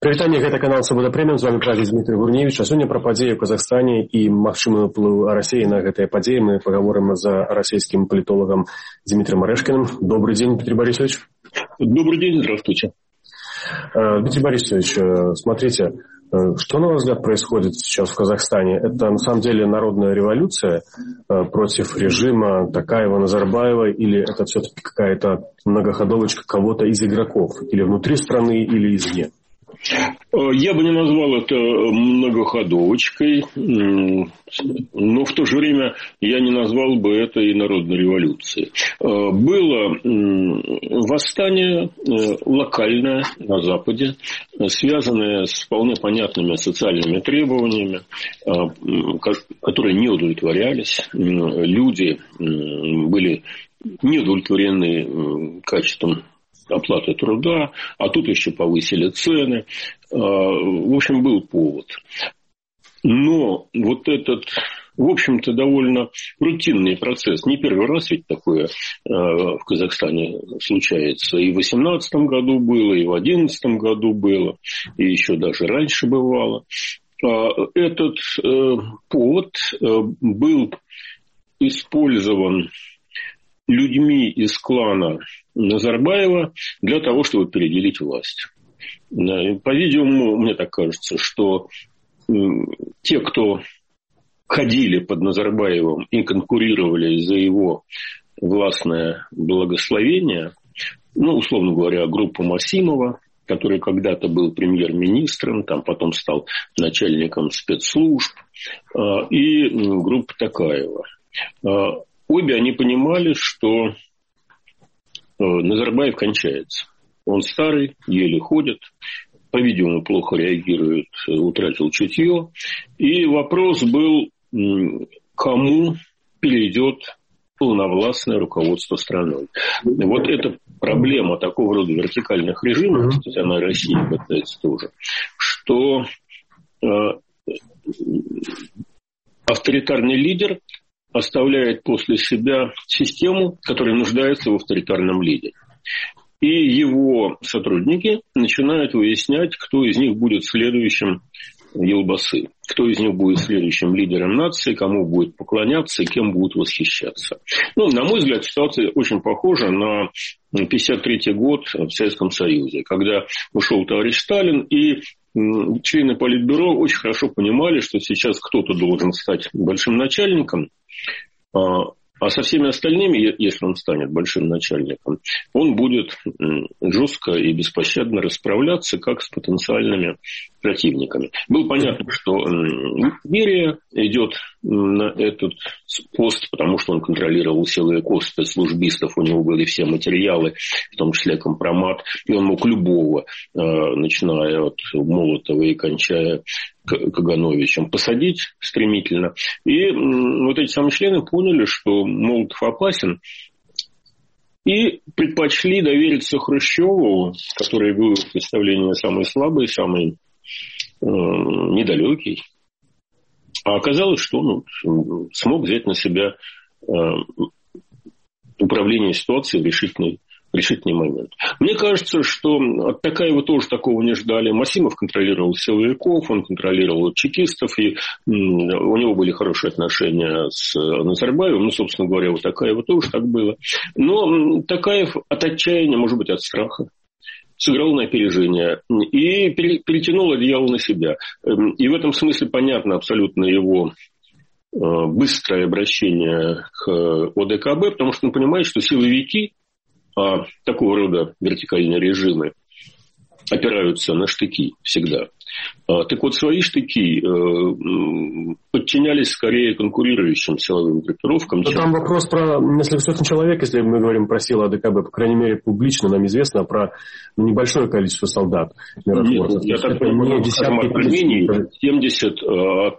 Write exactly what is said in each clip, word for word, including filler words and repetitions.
Прывітанне, гэта канал Свабода Прэміум, з вами правіць Дмітрий Гурневич. А сёння пра падзеі ў Казахстане і магчымы ўплыў Расіі на гэтыя падзеі мы паговорым з расійскім палітолагам Дмитрием Орешкиным. Добрый день, Дмитрий Борисович. Добрый день, здравствуйте. Дмитрий Борисович, смотрите, что, на ваш взгляд, происходит сейчас в Казахстане? Это на самом деле народная революция против режима Токаева, Назарбаева, или это все-таки какая-то многоходовочка кого-то из игроков? Или внутри страны, или извне? Я бы не назвал это многоходовочкой, но в то же время я не назвал бы это и народной революцией. Было восстание локальное на Западе, связанное с вполне понятными социальными требованиями, которые не удовлетворялись. Люди были не удовлетворены качеством оплаты труда, а тут еще повысили цены. В общем, был повод. Но вот этот, в общем-то, довольно рутинный процесс. Не первый раз ведь такое в Казахстане случается. И в восемнадцатом году было, и в одиннадцатом году было, и еще даже раньше бывало. Этот повод был использован людьми из клана Назарбаева для того, чтобы переделить власть. По-видимому, мне так кажется, что те, кто ходили под Назарбаевым и конкурировали за его властное благословение, ну, условно говоря, группа Масимова, который когда-то был премьер-министром, там потом стал начальником спецслужб, и группа Токаева. Обе они понимали, что Назарбаев кончается. Он старый, еле ходит, по-видимому, плохо реагирует, утратил чутье. И вопрос был, кому перейдет полновластное руководство страной. Вот эта проблема такого рода вертикальных режимов, кстати, она и России касается тоже, что авторитарный лидер оставляет после себя систему, которая нуждается в авторитарном лидере. И его сотрудники начинают выяснять, кто из них будет следующим Елбасы, кто из них будет следующим лидером нации, кому будет поклоняться и кем будут восхищаться. Ну, на мой взгляд, ситуация очень похожа на пятьдесят третий год в Советском Союзе, когда ушел товарищ Сталин, и члены Политбюро очень хорошо понимали, что сейчас кто-то должен стать большим начальником, а со всеми остальными, если он станет большим начальником, он будет жестко и беспощадно расправляться, как с потенциальными противниками. Было понятно, что Берия идет на этот пост, потому что он контролировал силовиков, спецслужбистов, у него были все материалы, в том числе компромат, и он мог любого, начиная от Молотова и кончая Кагановичем, посадить стремительно. И вот эти самые члены поняли, что Молотов опасен, и предпочли довериться Хрущеву, который был в представлении самый слабый, самый э, недалекий. А оказалось, что он ну, смог взять на себя э, управление ситуацией в решительный, решительный момент. Мне кажется, что от Токаева тоже такого не ждали. Масимов контролировал силовиков, он контролировал чекистов, и у него были хорошие отношения с Назарбаевым. Ну, собственно говоря, у Токаева тоже так было. Но Токаев от отчаяния, может быть, от страха, сыграл на опережение и перетянул одеяло на себя. И в этом смысле понятно абсолютно его быстрое обращение к ОДКБ, потому что он понимает, что силовики, а такого рода вертикальные режимы опираются на штыки всегда. А, так вот, свои штыки э, подчинялись скорее конкурирующим силовым группировкам. Но чем... Там вопрос про несколько сотен человек, если мы говорим про силы АДКБ, по крайней мере, публично нам известно про небольшое количество солдат. Нет, я так понимаю, не десятки, от Армении семьдесят, от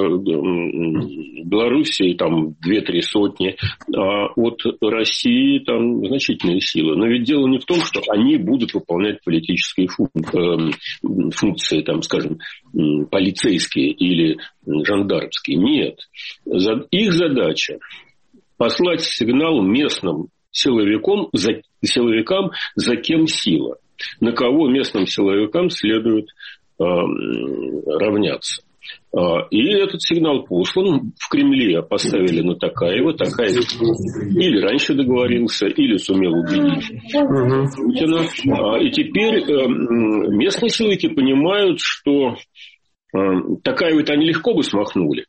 э, Белоруссии там две-три сотни, а от России там значительные силы. Но ведь дело не в том, что они будут выполнять политические функции, э, функции там, скажем, полицейские или жандармские. Нет. Их задача послать сигнал местным силовикам, за, силовикам, за кем сила. на кого местным силовикам следует э, равняться. И этот сигнал послан. В Кремле поставили на Токаева. Токаев или раньше договорился, или сумел убедить Путина. И теперь местные силовики понимают, что Токаева-то они легко бы смахнули,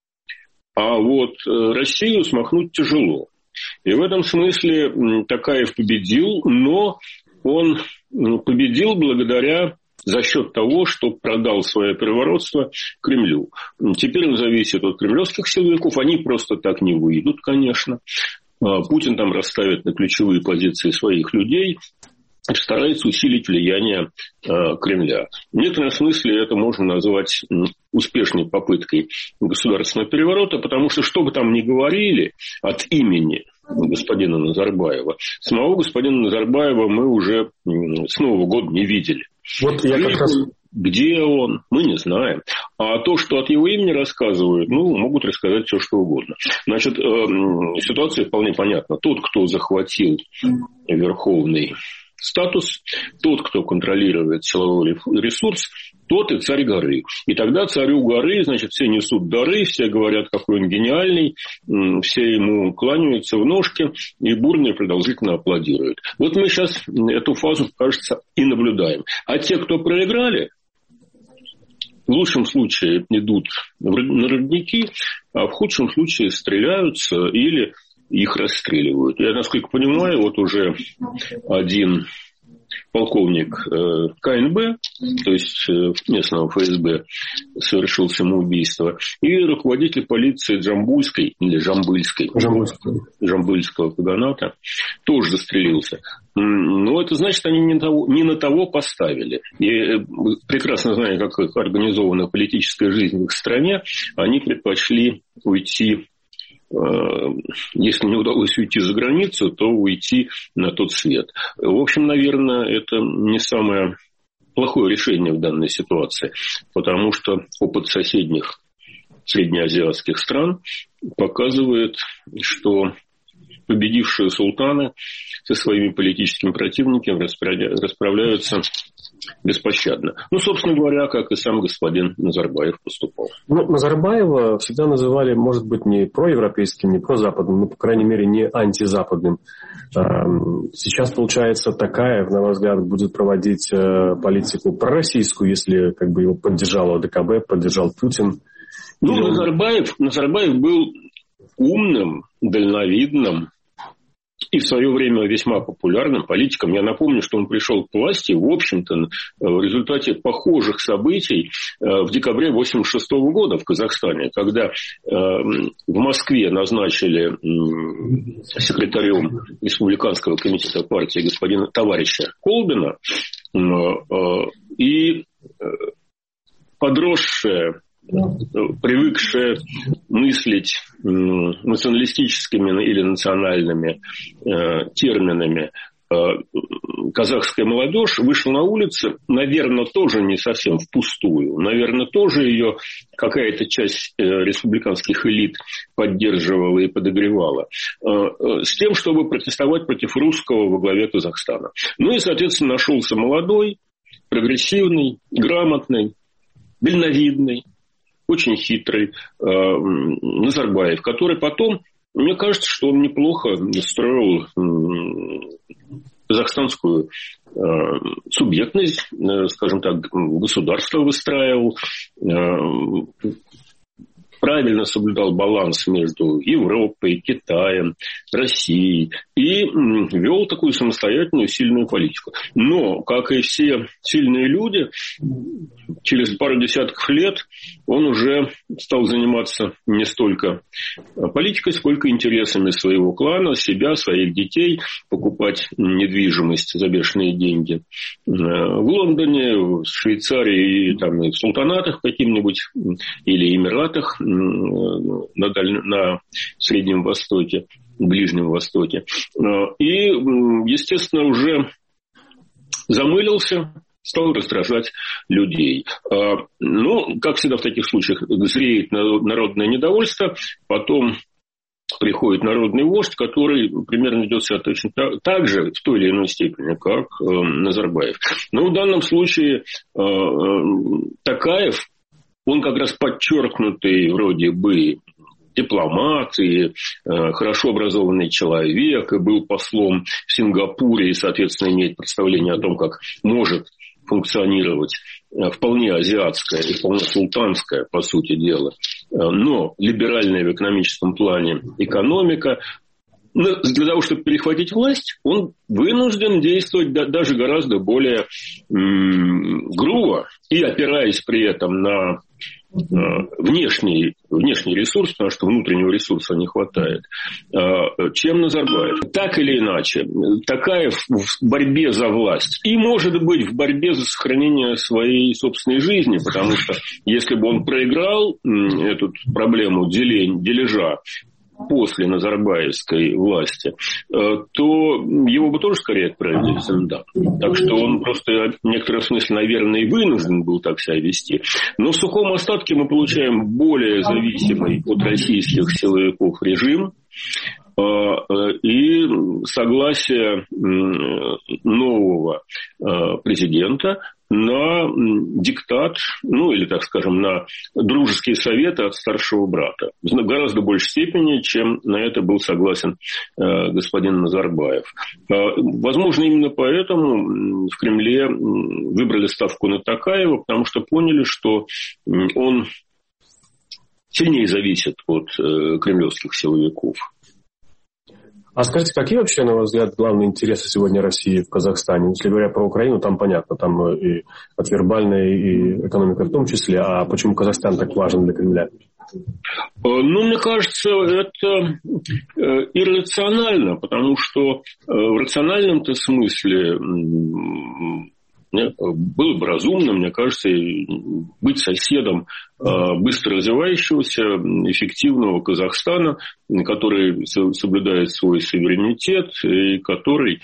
а вот Россию смахнуть тяжело. И в этом смысле Токаев победил, но он победил благодаря за счет того, что продал свое переворотство Кремлю. Теперь он зависит от кремлевских силовиков. Они просто так не выйдут, конечно. Путин там расставит на ключевые позиции своих людей, старается усилить влияние Кремля. В некотором смысле это можно назвать успешной попыткой государственного переворота, потому что, что бы там ни говорили от имени господина Назарбаева, самого господина Назарбаева мы уже с Нового года не видели. Вот я как раз... Где он, мы не знаем. А то, что от его имени рассказывают, ну, могут рассказать все, что угодно. Значит, ситуация вполне понятна. Тот, кто захватил верховный статус, тот, кто контролирует силовой ресурс, тот и царь горы. И тогда царю горы, значит, все несут дары, все говорят, какой он гениальный, все ему кланяются в ножки и бурно и продолжительно аплодируют. Вот мы сейчас эту фазу, кажется, и наблюдаем. А те, кто проиграли, в лучшем случае идут на родники, а в худшем случае стреляются или их расстреливают. Я, насколько понимаю, вот уже один полковник э, ка эн бэ, то есть э, местного эф эс бэ, совершил самоубийство, и руководитель полиции Джамбульской или Жамбыльской, Жамбыльского каганата тоже застрелился. Но это значит, они не, того, не на того поставили. И прекрасно зная, как организована политическая жизнь в их стране, они предпочли уйти, если не удалось уйти за границу, то уйти на тот свет. В общем, наверное, это не самое плохое решение в данной ситуации, потому что опыт соседних среднеазиатских стран показывает, что победившие султаны со своими политическими противниками расправляются беспощадно. Ну, собственно говоря, как и сам господин Назарбаев поступал. Ну, Назарбаева всегда называли, может быть, не проевропейским, не прозападным, но, по крайней мере, не антизападным. Сейчас, получается, Токаев, на мой взгляд, будет проводить политику пророссийскую, если как бы его поддержал ОДКБ, поддержал Путин. Ну, Или... Назарбаев, Назарбаев был умным, дальновидным и в свое время весьма популярным политиком. Я напомню, что он пришел к власти, в общем-то, в результате похожих событий в декабре тысяча девятьсот восемьдесят шестого года в Казахстане, когда в Москве назначили секретарем Республиканского комитета партии господина товарища Колбина, и подросшая, привыкшая мыслить националистическими или национальными э, терминами э, казахская молодежь вышла на улицы, наверное, тоже не совсем впустую. Наверное, тоже ее какая-то часть э, республиканских элит поддерживала и подогревала. Э, э, с тем, чтобы протестовать против русского во главе Казахстана. Ну и, соответственно, нашелся молодой, прогрессивный, грамотный, дальновидный, очень хитрый э, Назарбаев, который потом, мне кажется, что он неплохо строил э, казахстанскую э, субъектность, э, скажем так, государство выстраивал, э, правильно соблюдал баланс между Европой, Китаем, Россией и вел такую самостоятельную сильную политику. Но, как и все сильные люди, через пару десятков лет он уже стал заниматься не столько политикой, сколько интересами своего клана, себя, своих детей, покупать недвижимость за бешеные деньги в Лондоне, в Швейцарии, и, там, и в султанатах каким-нибудь или Эмиратах на, Даль... на Среднем Востоке, Ближнем Востоке. И, естественно, уже замылился, стал раздражать людей. Ну, как всегда в таких случаях, зреет народное недовольство, потом приходит народный вождь, который примерно ведет себя точно так, так же, в той или иной степени, как э, Назарбаев. Но в данном случае э, э, Токаев, он как раз подчеркнутый вроде бы дипломат и э, хорошо образованный человек, и был послом в Сингапуре, и, соответственно, имеет представление о том, как может функционировать вполне азиатская и вполне султанская, по сути дела, но либеральная в экономическом плане экономика. Но для того, чтобы перехватить власть, он вынужден действовать даже гораздо более м- грубо и опираясь при этом на внешний, внешний ресурс, потому что внутреннего ресурса не хватает, чем Назарбаев. Так или иначе, Токаев в борьбе за власть и, может быть, в борьбе за сохранение своей собственной жизни, потому что если бы он проиграл эту проблему дележа после назарбаевской власти, то его бы тоже скорее отправили в Зиндан. Так что он просто в некотором смысле, наверное, и вынужден был так себя вести. Но в сухом остатке мы получаем более зависимый от российских силовиков режим и согласие нового президента на диктат, ну или, так скажем, на дружеские советы от старшего брата. В гораздо большей степени, чем на это был согласен э, господин Назарбаев. Э, возможно, именно поэтому в Кремле выбрали ставку на Токаева, потому что поняли, что он сильнее зависит от э, кремлевских силовиков. А скажите, какие вообще, на ваш взгляд, главные интересы сегодня России в Казахстане? Если говоря про Украину, там понятно, там и от вербальная, и экономика в том числе. А почему Казахстан так важен для Кремля? Ну, мне кажется, это иррационально, потому что в рациональном-то смысле было бы разумно, мне кажется, быть соседом быстро развивающегося, эффективного Казахстана, который соблюдает свой суверенитет и который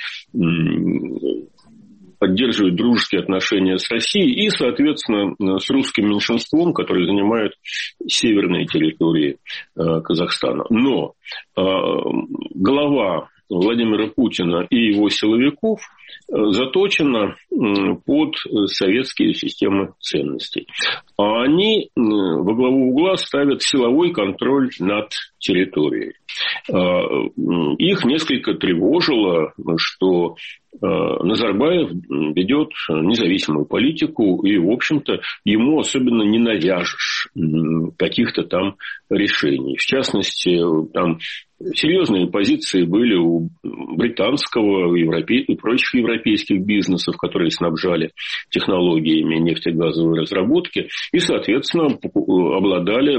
поддерживает дружеские отношения с Россией и, соответственно, с русским меньшинством, которое занимает северные территории Казахстана. Но глава Владимира Путина и его силовиков заточена под советские системы ценностей. А они во главу угла ставят силовой контроль над территорией. Их несколько тревожило, что Назарбаев ведет независимую политику, и, в общем-то, ему особенно не навяжешь каких-то там решений. В частности, там серьезные позиции были у британского европе... и прочих европейских бизнесов, которые снабжали технологиями нефтегазовой разработки и, соответственно, обладали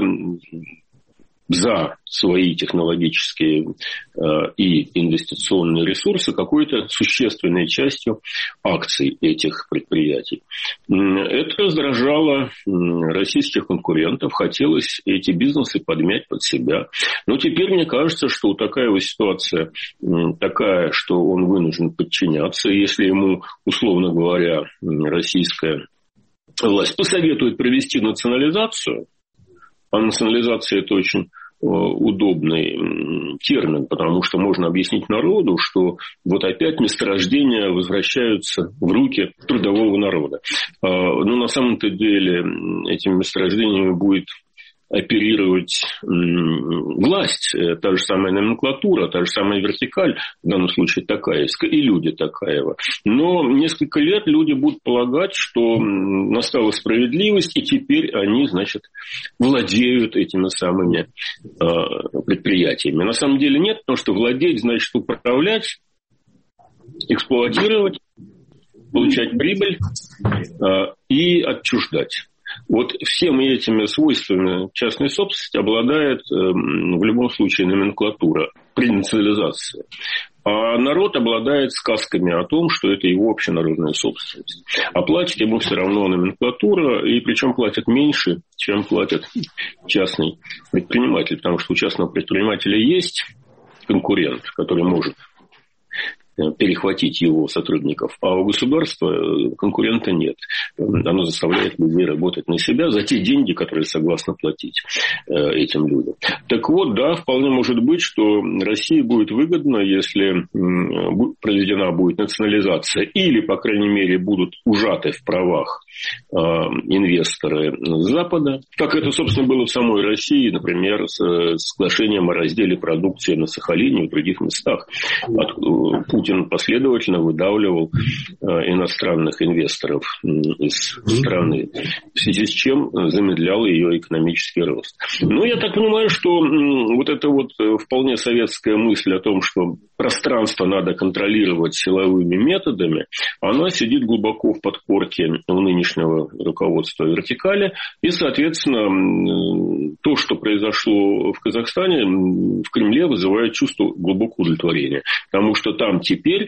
за свои технологические э, и инвестиционные ресурсы какой-то существенной частью акций этих предприятий. Это раздражало российских конкурентов, хотелось эти бизнесы подмять под себя. Но теперь мне кажется, что такая вот ситуация такая, что он вынужден подчиняться, если ему, условно говоря, российская власть посоветует провести национализацию, а национализация – это очень удобный термин, потому что можно объяснить народу, что вот опять месторождения возвращаются в руки трудового народа. Но на самом-то деле этими месторождениями будет оперировать власть, та же самая номенклатура, та же самая вертикаль, в данном случае Токаевская, и люди Токаева. Но несколько лет люди будут полагать, что настала справедливость, и теперь они, значит, владеют этими самыми предприятиями. На самом деле нет, потому что владеть значит управлять, эксплуатировать, получать прибыль и отчуждать. Вот всеми этими свойствами частной собственности обладает э, в любом случае номенклатура при национализации. А народ обладает сказками о том, что это его общенародная собственность. А платит ему все равно номенклатура, и причем платят меньше, чем платит частный предприниматель. Потому что у частного предпринимателя есть конкурент, который может перехватить его сотрудников, а у государства конкурента нет. Оно заставляет людей работать на себя за те деньги, которые согласно платить этим людям. Так вот, да, вполне может быть, что России будет выгодно, если проведена будет национализация или, по крайней мере, будут ужаты в правах инвесторы Запада, как это, собственно, было в самой России, например, с соглашением о разделе продукции на Сахалине и в других местах. Путин последовательно выдавливал иностранных инвесторов из страны, в связи с чем замедлял ее экономический рост. Но я так понимаю, что вот эта вот вполне советская мысль о том, что пространство надо контролировать силовыми методами, она сидит глубоко в подкорке у нынешнего руководства вертикали. И, соответственно, то, что произошло в Казахстане, в Кремле вызывает чувство глубокого удовлетворения. Потому что там теперь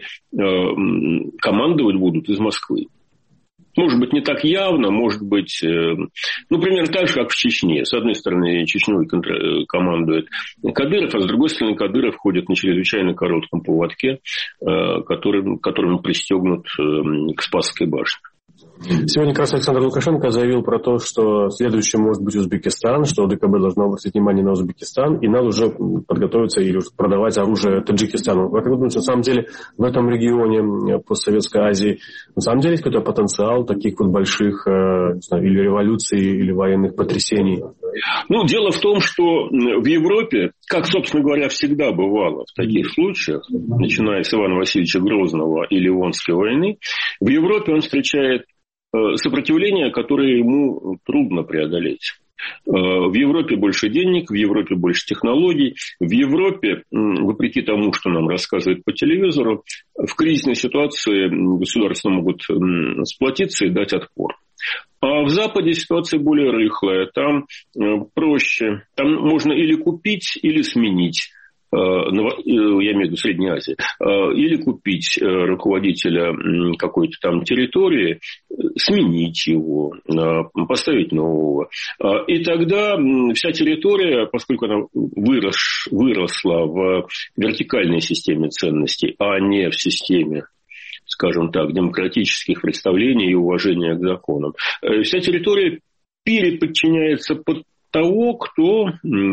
командовать будут из Москвы. Может быть, не так явно, может быть, ну, примерно так же, как в Чечне. С одной стороны, Чечней командует Кадыров, а с другой стороны, Кадыров ходит на чрезвычайно коротком поводке, которым, которым пристегнут к Спасской башне. Сегодня как раз Александр Лукашенко заявил про то, что следующим может быть Узбекистан, что ДКБ должно обратить внимание на Узбекистан, и надо уже подготовиться или продавать оружие Таджикистану. Как вы думаете, на самом деле в этом регионе постсоветской Азии на самом деле есть какой-то потенциал таких вот больших не знаю, или революций, или военных потрясений? Ну, дело в том, что в Европе, как, собственно говоря, всегда бывало в таких случаях, начиная с Ивана Васильевича Грозного и Ливонской войны, в Европе он встречает сопротивление, которое ему трудно преодолеть. В Европе больше денег, в Европе больше технологий. В Европе, вопреки тому, что нам рассказывают по телевизору, в кризисной ситуации государства могут сплотиться и дать отпор. А в Западе ситуация более рыхлая, там проще. Там можно или купить, или сменить. Я имею в виду Средней Азии, или купить руководителя какой-то там территории, сменить его, поставить нового. И тогда вся территория, поскольку она вырос, выросла в вертикальной системе ценностей, а не в системе, скажем так, демократических представлений и уважения к законам, вся территория переподчиняется под того, кто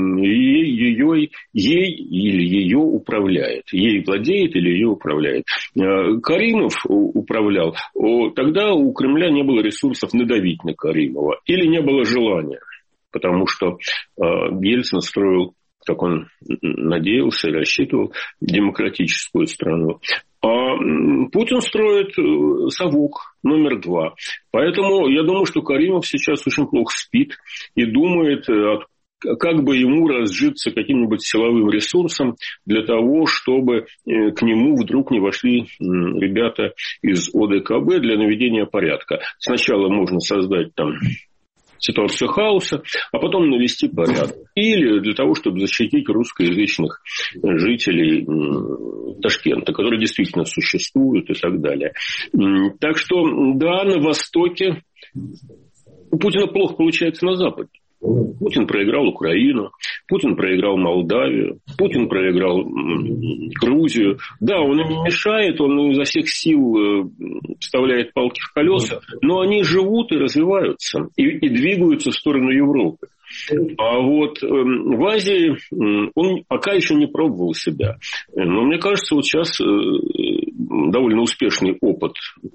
ее, ей или ее управляет. Ей владеет или ее управляет. Каримов управлял. Тогда у Кремля не было ресурсов надавить на Каримова. Или не было желания. Потому что Ельцин строил, как он надеялся и рассчитывал, демократическую страну. А Путин строит совок номер два. Поэтому я думаю, что Каримов сейчас очень плохо спит и думает, как бы ему разжиться каким-нибудь силовым ресурсом для того, чтобы к нему вдруг не вошли ребята из ОДКБ для наведения порядка. Сначала можно создать там ситуацию хаоса, а потом навести порядок. Или для того, чтобы защитить русскоязычных жителей Ташкента, которые действительно существуют и так далее. Так что, да, на Востоке у Путина плохо получается на Западе. Путин проиграл Украину, Путин проиграл Молдавию, Путин проиграл Грузию. Да, он им не мешает, он изо всех сил вставляет палки в колеса, но они живут и развиваются, и, и двигаются в сторону Европы. А вот в Азии он пока еще не пробовал себя. Но мне кажется, вот сейчас довольно успешный опыт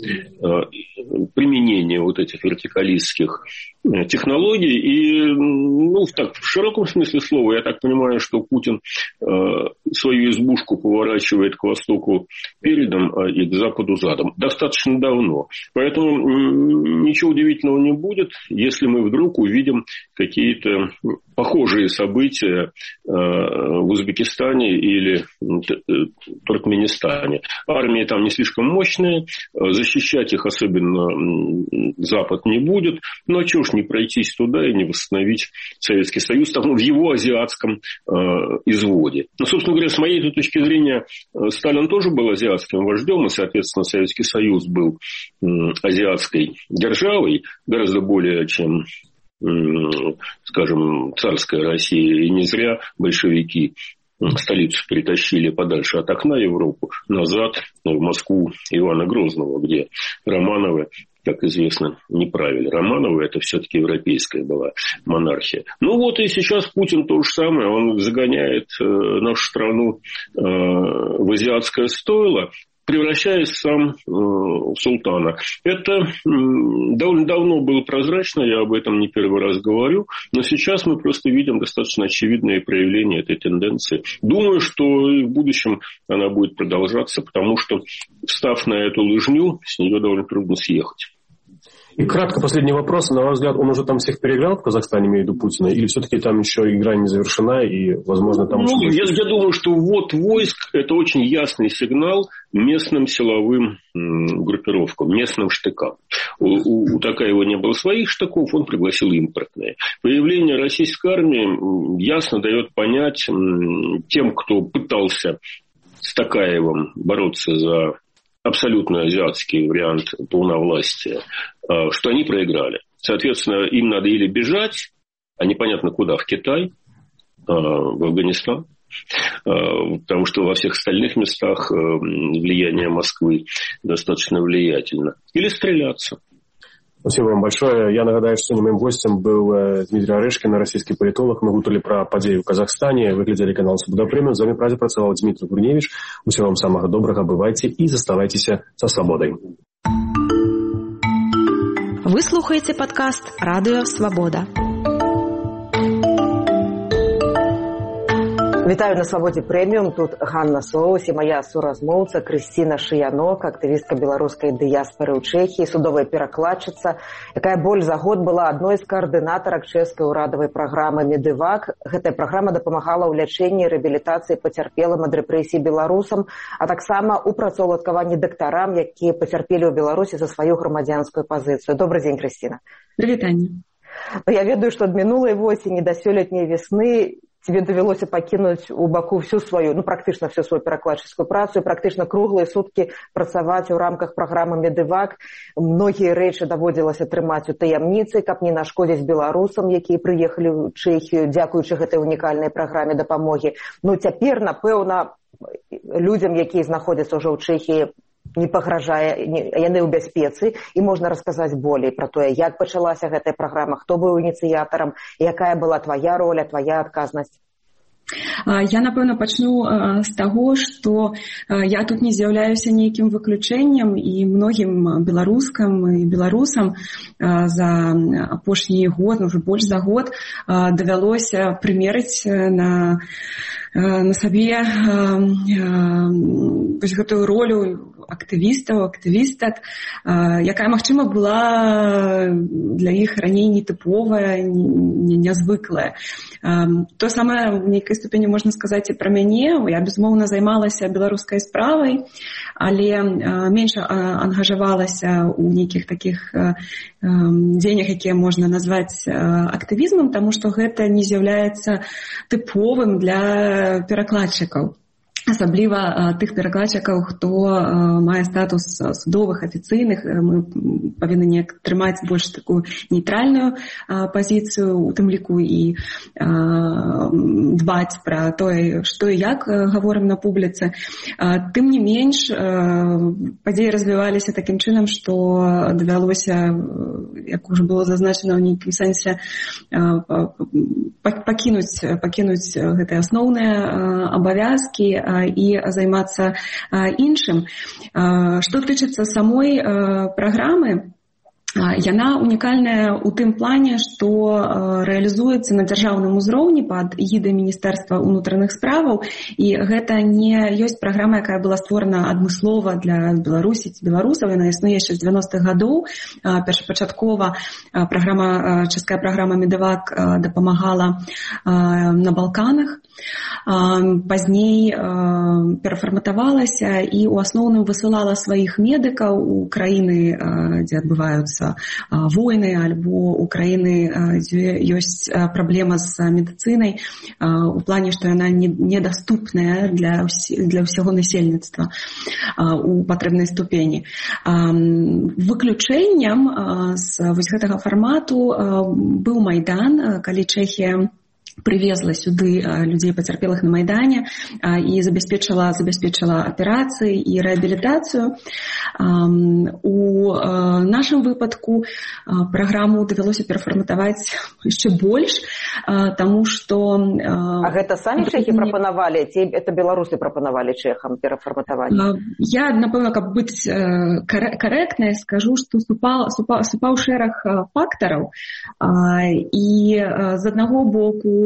применения вот этих вертикалистских технологий. И ну, так, в широком смысле слова, я так понимаю, что Путин свою избушку поворачивает к востоку передом и к западу задом. Достаточно давно. Поэтому ничего удивительного не будет, если мы вдруг увидим какие-то похожие события в Узбекистане или Туркменистане. Армии там не слишком мощные, защищать их особенно Запад не будет, но чего ж не пройтись туда и не восстановить Советский Союз там, в его азиатском изводе. Но, собственно говоря, с моей точки зрения, Сталин тоже был азиатским вождем, и, соответственно, Советский Союз был азиатской державой гораздо более, чем, скажем, царская Россия. И не зря большевики столицу перетащили подальше от окна Европу, назад в Москву Ивана Грозного, где Романовы, как известно, не правили. Романовы – это все-таки европейская была монархия. Ну вот и сейчас Путин то же самое. Он загоняет э, нашу страну э, в азиатское стойло, превращаясь сам э, в султана. Это э, довольно давно было прозрачно, я об этом не первый раз говорю, но сейчас мы просто видим достаточно очевидные проявления этой тенденции. Думаю, что и в будущем она будет продолжаться, потому что, встав на эту лыжню, с нее довольно трудно съехать. И кратко последний вопрос. На ваш взгляд, он уже там всех переиграл в Казахстане, имею в виду Путина? Или все-таки там еще игра не завершена и, возможно, там... Ну, я, я думаю, что ввод войск – это очень ясный сигнал местным силовым м, группировкам, местным штыкам. У, у, у Токаева не было своих штыков, он пригласил импортные. Появление российской армии ясно дает понять м, тем, кто пытался с Токаевым бороться за абсолютно азиатский вариант полновластия, что они проиграли. Соответственно, им надо или бежать, а непонятно куда, в Китай, в Афганистан, потому что во всех остальных местах влияние Москвы достаточно влиятельно, или стреляться. Спасибо вам большое. Я нагадаю, что моим гостем был Дмитрий Орешкин, российский политолог. Мы говорили про подею в Казахстане. Вы глядели канал «Свобода Премиум». З вами працював Дмитрий Гурневич. Усього вам самого доброго. Бывайте и заставайтесь со свободой. Вы слухаете подкаст «Радио Свобода». Вітаю на Свободе Премиум. Тут Ганна Соус і моя суразмоўца Крысціна Шыянок, актывістка беларускай дыяспары ў Чэхіі, судовая перакладчыца, якая больш за год была адной з каардынатарак чэшскай урадавай праграмы «Медывак». Гэтая праграма дапамагала ў лячэнні і рэабілітацыі пацярпелым ад рэпрэсій беларусам, а таксама ў працаўладкаванні дактарам, якія пацярпелі ў Беларусі за сваю грамадзянскую пазіцыю. Добрый дзень, Крысціна. Прывітанне. Я ведаю, што ад мінулай восені да сёлетняй весны тебе давялося пакінуць у баку всю сваю, ну, практычна всю свою перакладчыцкую працу і практычна круглыя суткі працаваць у рамках праграмы «Медывак». Многія рэчы даводзілася трымаць у таямніцы, каб не нашкодзіць беларусам, якія прыехалі ў Чэхію, дзякуючы гэтай унікальнай праграме дапамогі. Ну, цяпер, напэўна, людзям, якія знаходзяцца ўжо ў Чэхіі, не пагражае, яны ў бяспецы, і можна расказаць болей пра тое, як пачалася гэтая праграма, хто быў ініцыятарам, якая была твая роля, твая адказнасць. Я, напэўна, пачну з таго, што я тут не з'яўляюся нейкім выключэннем, і многім беларускам і беларусам за апошні год, уже больш за год, давялося прымерыць на, на сабе вось гэтую ролю актывістаў, актывістак, якая, магчыма, была для іх раней нетыповая, нязвыклая. То самае в нейкай ступені можна сказаць і пра мяне. Я, безумоўна, займалася беларускай справай, але менш ангажавалася ў нейкіх такіх дзеяннях, якія можна назваць актывізмам, таму што гэта не з'яўляецца тыповым для перакладчыкаў. Асабліва тых перакладчыкаў, хто мае статус судовых, афіцыйных, мы павінны неяк трымаць больш такую нейтральную пазіцыю, у тым ліку і дбаць пра тое, што і як гаворым на публіцы. Тым не менш, падзеі развіваліся такім чынам, што давялося, як уже было зазначана, ў нейкім сэнсе пакінуць, пакінуць гэтыя асноўныя абавязкі і займацца іншым. Што тычыцца самой праграмы, яна унікальная ў тым плане, што рэалізуецца на дзяржаўным узроўні пад эгідай Міністэрства ўнутраных справаў, і гэта не ёсць праграма, якая была створана адмыслова для Беларусі ці беларусаў, яна існуе яшчэ з дзевяностых гадоў. Першапачаткова праграма, чэшская праграма «Медывак» дапамагала на Балканах, пазней перафарматавалася і ў асноўным высылала сваіх медыкаў у краіны, дзе адбываюцца войны, альбо у краіны, дзе ёсць праблема з медыцынай, у плане, што яна недаступная для, для ўсяго насельніцтва у патрэбнай ступені. Выключэннем з вось гэтага фармату быў Майдан, калі Чэхія привезла сюды людей, пацярпелых на Майдане, і забяспечыла, забяспечыла аперацыі і рэабілітацыю. У нашым выпадку праграму давялося перафарматаваць яшчэ больш, таму што... А гэта самі чэхі прапанавалі, ці это беларусы прапанавалі чэхам перафарматаваць? Я, напэўна, каб быць карэктнай, скажу, што супаў, супаў, супаў шэраг фактараў, і з аднаго боку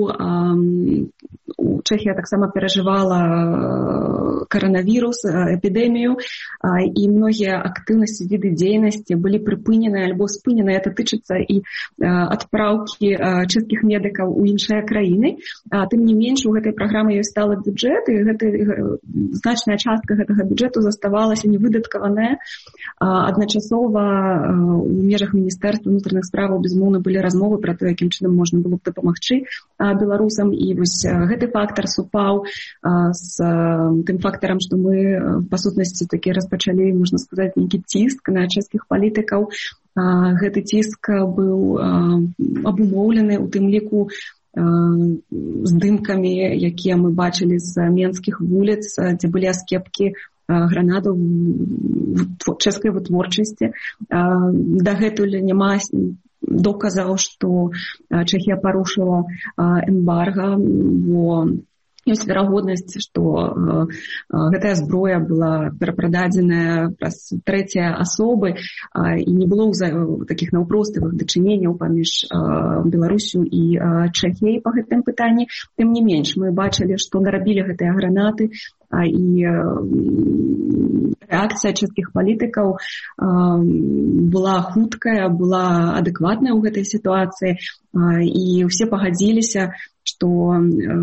Чэхія таксама перажывала каранавірус, эпідэмію, і многія актыўнасці, віды дзейнасці былі прыпынены альбо спынены. Это тычыцца і адпраўкі чэшскіх медыкаў у іншыя краіны. Тым не менш, у гэтай праграмы ёсць сталы бюджэт, і гэта, значная частка гэтага бюджэту заставалася невыдаткаваная. Адначасова у межах Міністэрства ўнутраных справаў, безумоўна, былі размовы пра то, якім чынам можна было б дапамагчы беларусам. І вось гэты фактар супаў з тым фактарам, што мы, па сутнасці, такі распачалі, можна сказаць, нейкі ціск на чэшскіх палітыкаў. Гэты ціск быў абумоўлены, у тым ліку, здымкамі, якія мы бачылі з менскіх вуліц, дзе былі аскепкі гранатаў чэшскай вытворчасці. Дагэтуль няма доказаў, што Чэхія парушыла эмбарга, бо ёсць верагоднасць, што гэтая зброя была перапрададзеная праз трэція асобы, і не было такіх наўпроставых дачыненняў паміж Беларусю і Чэхіяй па гэтым пытанні. Тым не менш, мы бачылі, што нарабілі гэтыя гранаты, і рэакцыя чэшскіх палітыкаў была хуткая, была адэкватная ў гэтай сітуацыі, і ўсе пагадзіліся, што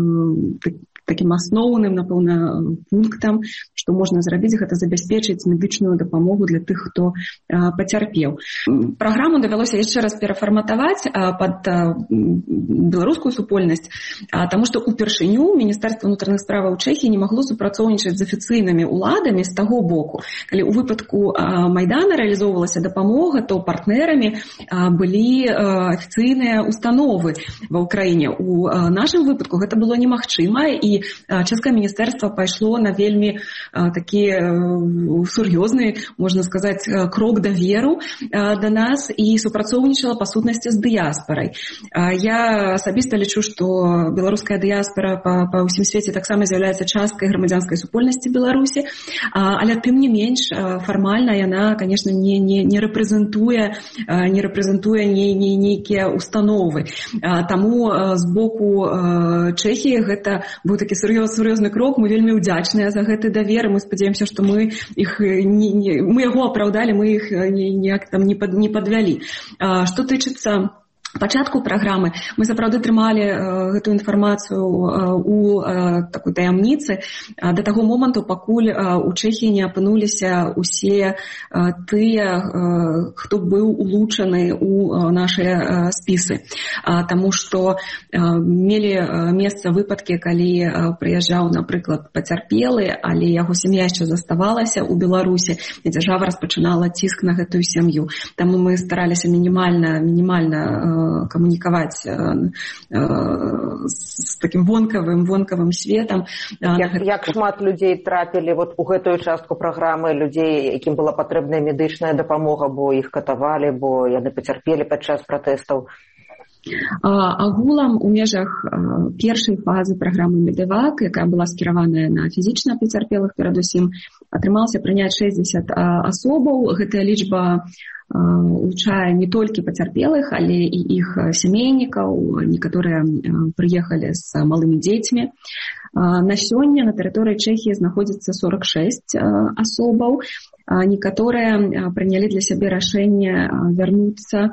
такім асноўным, напэўна, пунктам, што можна зрабіць, гэта забяспечыць медычную дапамогу для тых, хто пацярпеў. Праграму давялося яшчэ раз перафарматаваць пад беларускую супольнасць, таму што упершыню Міністэрства ўнутраных справаў Чэхіі не магло супрацоўнічаць з афіцыйнымі ўладамі з таго боку. Калі ў выпадку Майдана рэалізоўвалася дапамога, то партнерамі былі афіцыйныя установы ва ўкраіне. У нашым выпадку гэта было немагчыма, і чэшскае міністэрства пайшло на вельмі такі сур'ёзны, можна сказаць, крок даверу да нас і супрацоўнічала па сутнасці з дыяспарай. Я асабіста лічу, што беларуская дыяспара па, па ўсім свеце таксама з'яўляецца часткай грамадзянскай супольнасці Беларусі, але тым не менш фармальна яна, конечно, не, не, не рэпрэзентуе, не рэпрэзентуе не, не, нейкія установы. Таму з боку Чэхіі гэта быў такі сур'ёз, сур'ёзны крок, мы вельмі ўдзячныя за гэты давер, мы спадзяемся, што мы іх не, не, мы яго апраўдалі, мы іх ніяк там не, пад, не падвялі. Што тычыцца пачатку праграмы, мы сапраўды трымалі э, гэту інфармацыю э, у э, такой таямніцы э, да таго моманту, пакуль э, у Чэхіі не апынуліся усе э, тыя, э, хто быў улучаны у э, нашыя э, спісы. Э, таму што э, мелі э, месца выпадкі, калі э, прыязджаў, напрыклад, пацярпелы, але яго сям'я яшчэ заставалася ў Беларусі, і дзяржава распачынала ціск на гэтую сям'ю. Таму мы стараліся мінімальна, мінімальна э, камунікаваць э, э, з такім вонкавым, вонкавым светам. Як, як шмат людзей трапілі вот у гэтую частку праграмы, людзей, якім была патрэбная медычная дапамога, бо іх катавалі, бо яны пацярпелі падчас пратэстаў? Агулам у межах першай фазы праграмы Медэвак, якая была скіраваная на фізічна пацярпелых перадусім, атрымалася прыняць шэсцьдзесят асобаў. Гэтая лічба улучшае не толькі пацярпелых, але і іх сямейнікаў, некаторыя прыехалі з малымі дзецьмі. На сёння на тэрыторыі Чэхіі знаходзіцца сорок шэсць асобаў. Некаторыя прынялі для сябе рашэнне вярнуцца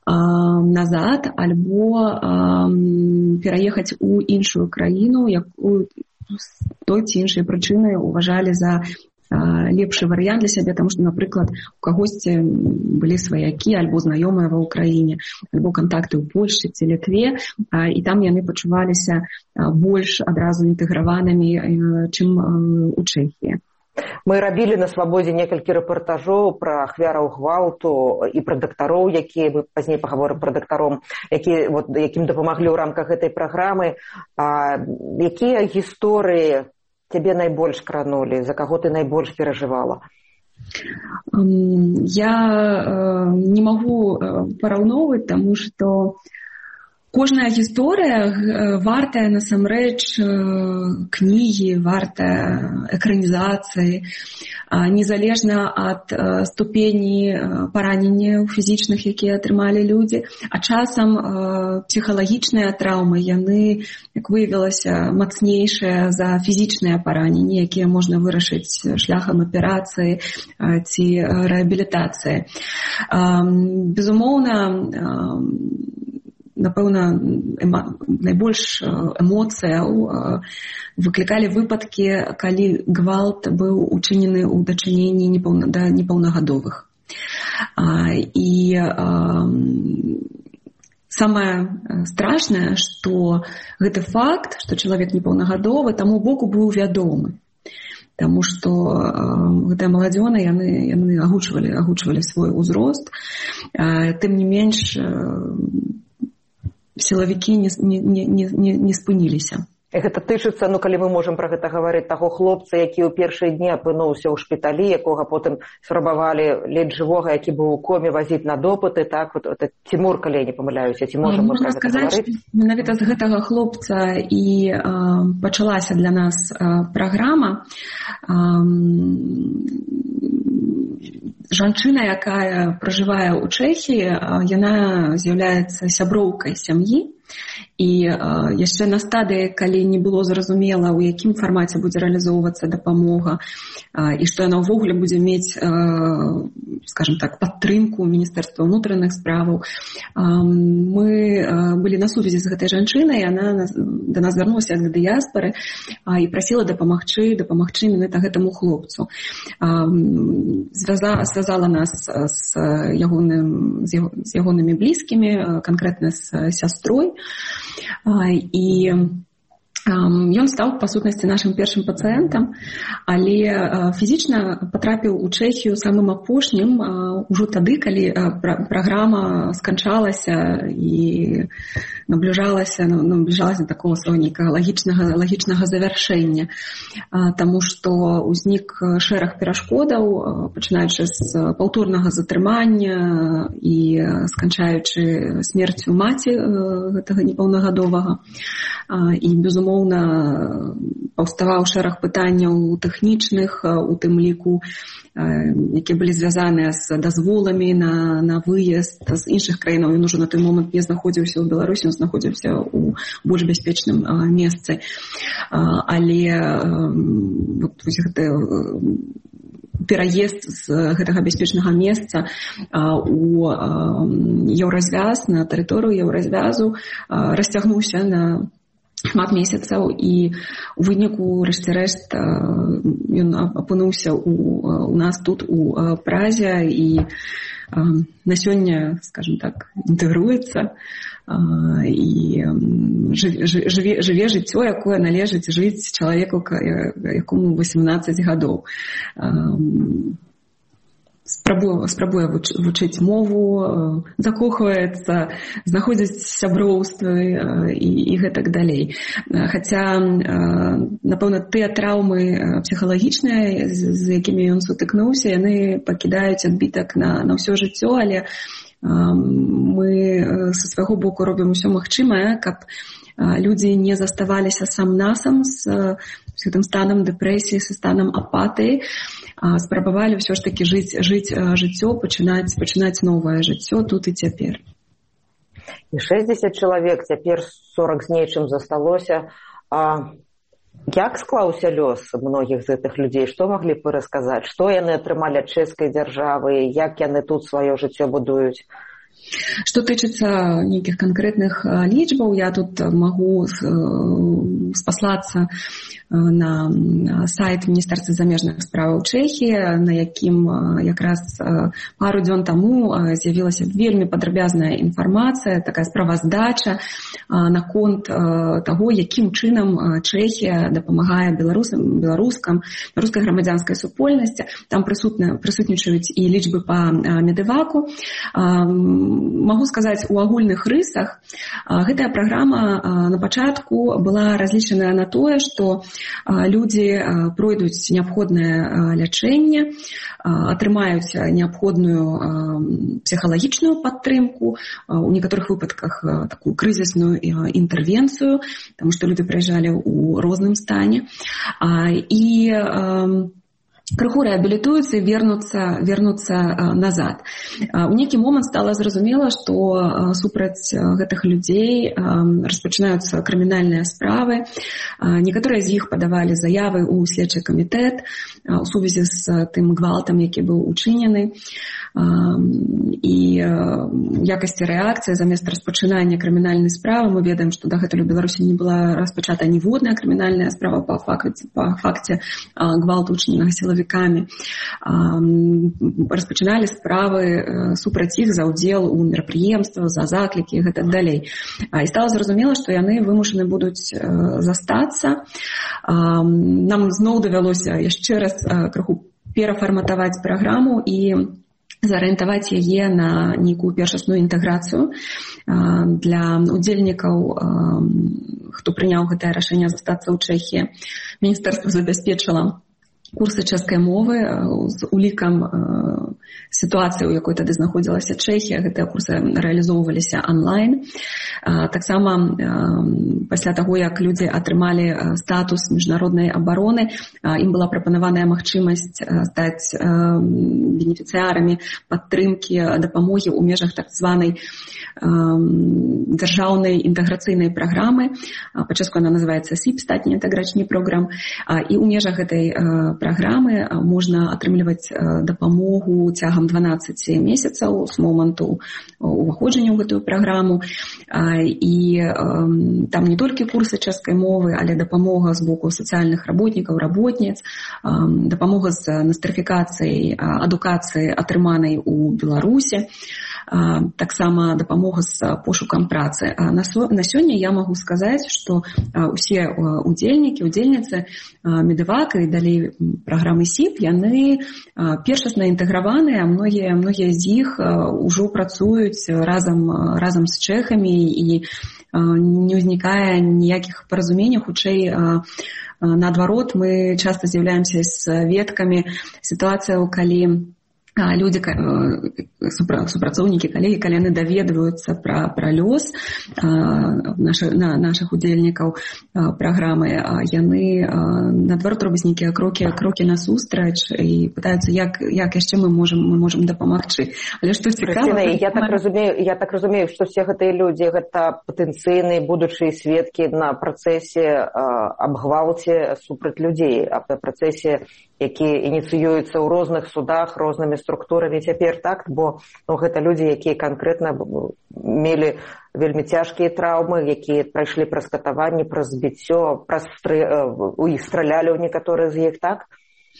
назад альбо пераехаць у іншую краіну, якую з той ці іншай прычыны ўважалі за лепшы варыянт для сябе, таму што, напрыклад, у кагосьці былі сваякі альбо знаёмыя ва ўкраіне, альбо кантакты ў Польшчы ці Літве, і там яны пачуваліся больш адразу інтэграванымі, чым у Чэхіі. Мы рабілі на свабодзе некалькі рэпартажоў пра ахвяраў гвалту і пра дактароў, якія, мы пазней пагаворым пра дактаром, які, вот, якім дапамаглі ў рамках гэтай праграмы. А, якія гісторыі цябе найбольш кранулі, за каго ты найбольш перажывала? Я не магу параўноўваць, таму што кожная гісторыя вартая насамрэч кнігі, вартая экранізацыі, незалежна ад ступені паранення фізічных, якія атрымалі людзі. А часам псіхалагічныя траўмы, яны, як выявілася, мацнейшыя за фізічныя параненні, якія можна вырашыць шляхам аперацыі ці рэабілітацыі. Безумоўна, напэўна, эма, найбольш эмоцыяў выклікалі выпадкі, калі гвалт быў учынены ў дачыненні непаўна, да непаўнагадовых. І самае страшнае, што гэты факт, што чалавек непаўнагадовы, таму боку быў вядомы. Таму што гэтыя маладзёны, яны, яны агучвалі, агучвалі свой узрост. Тым не менш, сілавікі не, не, не, не, не спыніліся. Гэта тычыцца, ну, калі мы можам пра гэта гаварыць, таго хлопца, які ў першыя дні апынуўся ў шпіталі, якога потым спрабавалі ледзь жывога, які быў у коме, вазіць на допыты, так, вот, это Цімур, калі я не памыляюся, ці можам мы пра гэта гаварыць? Менавіта з гэтага хлопца і а, пачалася для нас а, праграма. А, жанчына, якая пражывае ў Чэхіі, яна з'яўляецца сяброўкай сям'і, і а, яшчэ на стадыі, калі не было зразумела, у якім фармаце будзе рэалізоўвацца дапамога, а, і што яна ўвогуле будзе мець, а, скажем так, падтрымку Міністэрства ўнутраных справаў, а, мы а, былі на сувязі з гэтай жанчынай, яна да нас звярнулася ад дыяспары а, і прасіла дапамагчы, дапамагчы менавіта гэтаму хлопцу. А, звяза, звязала нас з, ягоным, з, яго, з ягонымі блізкімі, канкрэтна з сястрой, і ён стаў, па сутнасці, нашым першым пацыентам, але фізічна патрапіў у Чэхію самым апошнім ужо тады, калі праграма сканчалася і набліжалася, набліжалася да такого свайго нейкага лагічнага, лагічнага завяршэння. Таму што ўзнік шэраг перашкодаў, пачынаючы з паўторнага затрымання і сканчаючы смерцю маці гэтага непаўнагадовага. І, безумоўна, паўставаў шэраг пытанняў тэхнічных, у тым ліку, якія былі звязаныя з дазволамі на, на выезд з іншых краінаў. Ён ужо на той момант не знаходзіўся ў Беларусі, ён знаходзіўся ў больш бяспечным месцы. Але вот, гэты пераезд з гэтага бяспечнага месца у еўразвяз, на тэрыторыю еўразвязу расцягнуўся на шмат месяцаў, і у выніку, рэшце-рэшт, ён апынуўся у, у нас тут у Празе і на сёння, скажем так, інтэгруецца і жыве, жыве жыццё, якое належыць жыць чалавеку, якому восемнадцаць гадоў. Спрабуе, спрабуе вучыць мову, закохваецца, знаходзіць сяброўствы і, і гэтак далей. Хаця, напэўна, тыя траўмы псіхалагічныя, з, з якімі ён сутыкнуўся, яны пакідаюць адбітак на, на ўсё жыццё, але мы са свайго боку робім усё магчымае, каб людзі не заставаліся сам-насам з гэтым станам дэпрэсіі, са станам апатыі, спрабавалі ўсё ж такі жыць, жыць жыццё, пачынаць, пачынаць новае жыццё тут і цяпер. І шэсцьдзесят чалавек, цяпер сорок з нечым засталося. А як склаўся лёс многіх з гэтых людзей? Што маглі б вы расказаць? Што яны атрымалі ад чэшскай дзяржавы? Як яны тут сваё жыццё будуюць? Што тычыцца нейкіх канкрэтных лічбаў, я тут магу спаслацца на сайт Міністэрства замежных справаў Чэхіі, на якім якраз пару дзён таму з'явілася вельмі падрабязная інфармацыя, такая справаздача наконт таго, якім чынам Чэхія дапамагае беларусам, беларускам, беларускай грамадзянскай супольнасці. Там прысутнічаюць і лічбы па медэваку. Магу сказаць, у агульных рысах гэтая праграма на пачатку была разлічаная на тое, што людзі пройдуць неабходнае лячэнне, атрымаюць неабходную псіхалагічную падтрымку, у некаторых выпадках такую крызісную інтэрвенцыю, таму што людзі прыязджалі ў розным стане. І крыху рэабілітуюцца і вернуцца, вернуцца назад. У нейкі момант стала зразумела, што супраць гэтых людзей распачынаюцца крымінальныя справы. Некаторыя з іх падавалі заявы ў следчы камітэт у сувязі з тым гвалтам, які быў учынены. І у якасці рэакцыі замест распачынання крымінальнай справы мы ведаем, што дагэтуль у Беларусі не была распачата ніводная крымінальная справа па факце, па факце гвалту учыненага сілавікамі. Распачыналі справы супраць іх за ўдзел у мерапрыемствах, за заклікі і гэтак далей. І стала зразумела, што яны вымушаны будуць застацца. Нам зноў давялося яшчэ раз крыху перафарматаваць праграму і зарыентаваць яе на нейкую першасную інтэграцыю для удзельнікаў, хто прыняў гэтае рашэнне застацца ў Чэхіі. Міністэрства забяспечыла курсы чэшскай мовы з улікам сітуацыі, у якой тады знаходзілася Чэхія. Гэтыя курсы рэалізоўваліся онлайн. Таксама пасля таго, як людзі атрымалі статус міжнароднай абароны, ім была прапанаваная магчымасць стаць бенефіцыярамі падтрымкі дапамогі ў межах так званай дзяржаўнай інтэграцыйнай праграмы. Па-чэшску яна называецца сіп, статні інтэграчны програм. І ў межах гэтай праграмы можна атрымліваць дапамогу цягам дванаццаці месяцаў з моманту уваходжання ў гэтую праграму. І там не толькі курсы чэшскай мовы, але дапамога з боку сацыяльных работнікаў, работніц, дапамога з настрафікацыяй адукацыі, атрыманай у Беларусі, таксама дапамога з пошукам працы. На сёння я магу сказаць, што усе удзельнікі, удзельніцы медэвак і далей праграмы сіп, яны першасна інтэграваныя, многія, многія з іх ужо працуюць разам, разам з чэхамі і не ўзнікае ніякіх паразуменняў, хутчэй наадварот, мы часта з'яўляемся сведкамі сітуацыяў, калі людзі, супрацоўнікі, калегі, калі яны даведваюцца пра, пра лёс наших, на, наших удзельнікаў праграмы, яны наадварот робяць нейкія крокі, крокі насустрач і пытаюцца, як, як яшчэ мы можам, мы можам дапамагчы. Але што цікава... Я так разумею, я так разумею, што все гэтыя людзі гэта патэнцыйныя будучыя сведкі на працэсе аб гвалце супраць людзей, аб працэсе, які ініцыююцца ў розных судах, рознымі структурамі цяпер, так? Бо ну, гэта людзі, якія канкрэтна мелі вельмі цяжкія траўмы, якія прайшлі праз катаванні, праз збіццё, праз стры... у іх стралялі ў некаторыя з іх, так?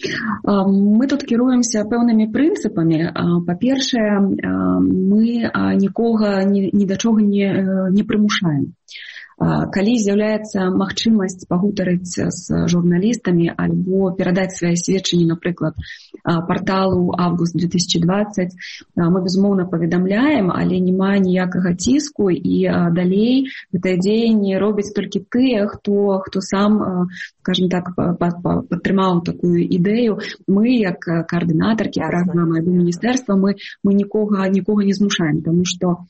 Мы тут кіруемся пэўнымі прынцыпамі. Па-першае, мы нікога ні, ні да чога не, не прымушаем. Калі з'яўляецца магчымасць пагутарыць з журналістамі альбо перадаць свае сведчанні, напрыклад, парталу август две тысячи двадцать, мы, безумоўна, паведамляем, але няма ніякага ціску і далей гэтае дзеянне робяць толькі тыя, хто, хто сам, скажем так, падтрымаў такую ідэю. Мы, як каардынатаркі праграмы альбо міністэрства, мы, мы нікога, нікога не змушаем, таму што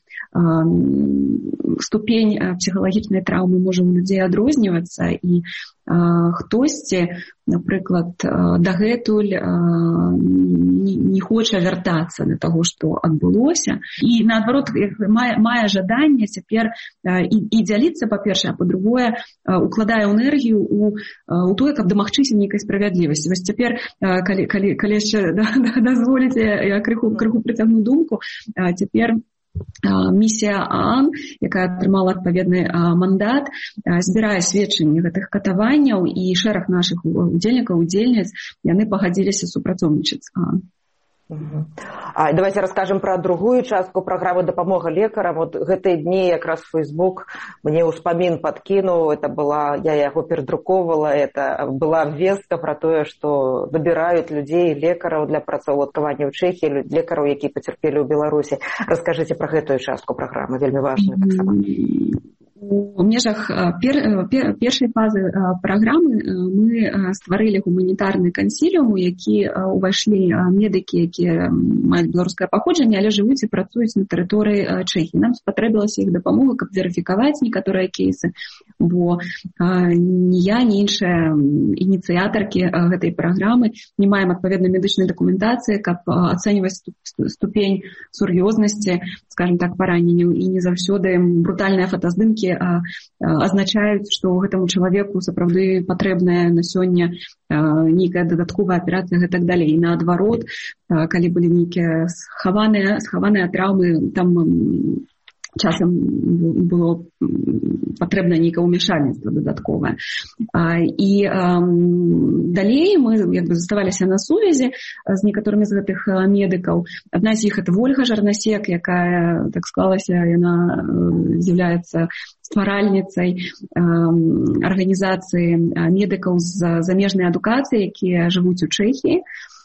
ступень псіхалагічнай траўмы можа ў людзей адрознівацца, і хтосьці, напрыклад, дагэтуль не, не хоча вяртацца да таго, што адбылося, і наадварот мае, мае жаданне цяпер і, і дзяліцца, па-першае, а па-другое, укладае энергію у, у тое, каб дамагчыся нейкай справядлівасці. Вось цяпер, калі, калі, калі яшчэ дазволіце, я крыху, крыху прыцягну думку, цяпер місія ААН, якая атрымала адпаведны мандат, збірае сведчанні гэтых катаванняў, і шэраг нашых удзельнікаў, удзельніц, яны пагадзіліся супрацоўнічаць з ААН. А давайте расскажем про другую частку программы «Допомога лекарам». Вот гэтыя дні якраз Facebook мне ўспамін подкинул, это была, я яго перадруковала, это была вестка про тое, што забіраюць людзей, лекараў для працаўладкавання ў Чэхіі, лекараў, якія пацярпелі ў Беларусі. Раскажыце про гэтую частку программы, вельмі важную таксама. У межах пер, пер, першай фазы праграмы мы стварылі гуманітарны кансіліум, у які увайшлі медыкі, якія маюць беларускае паходжанне, але жывуць і працуюць на тэрыторыі Чэхіі. Нам спатрэбілася іх дапамога, каб верыфікаваць некаторыя кейсы, бо ні я, ні іншыя ініцыятаркі гэтай праграмы не маем адпаведнай медычнай дакументацыі, каб ацэньваць ступень сур'ёзнасці, скажем так, параненняў, і не заўсёды брутальныя фотаздымкі азначаюць, што гэтаму чалавеку сапраўды патрэбная на сёння нейкая дадатковая аперацыя і так далей. І наадварот, калі былі нейкія схаваныя, схаваныя траўмы, там часам было патрэбна нейкае ўмяшальніцтва дадатковае. І далей мы як бы заставаліся на сувязі з некаторымі з гэтых медыкаў. Адна з іх — это Вольга Жарнасек, якая, так склалася, яна з'яўляецца стваральніцай арганізацыі медыкаў з замежнай адукацыі, якія жывуць у Чэхіі.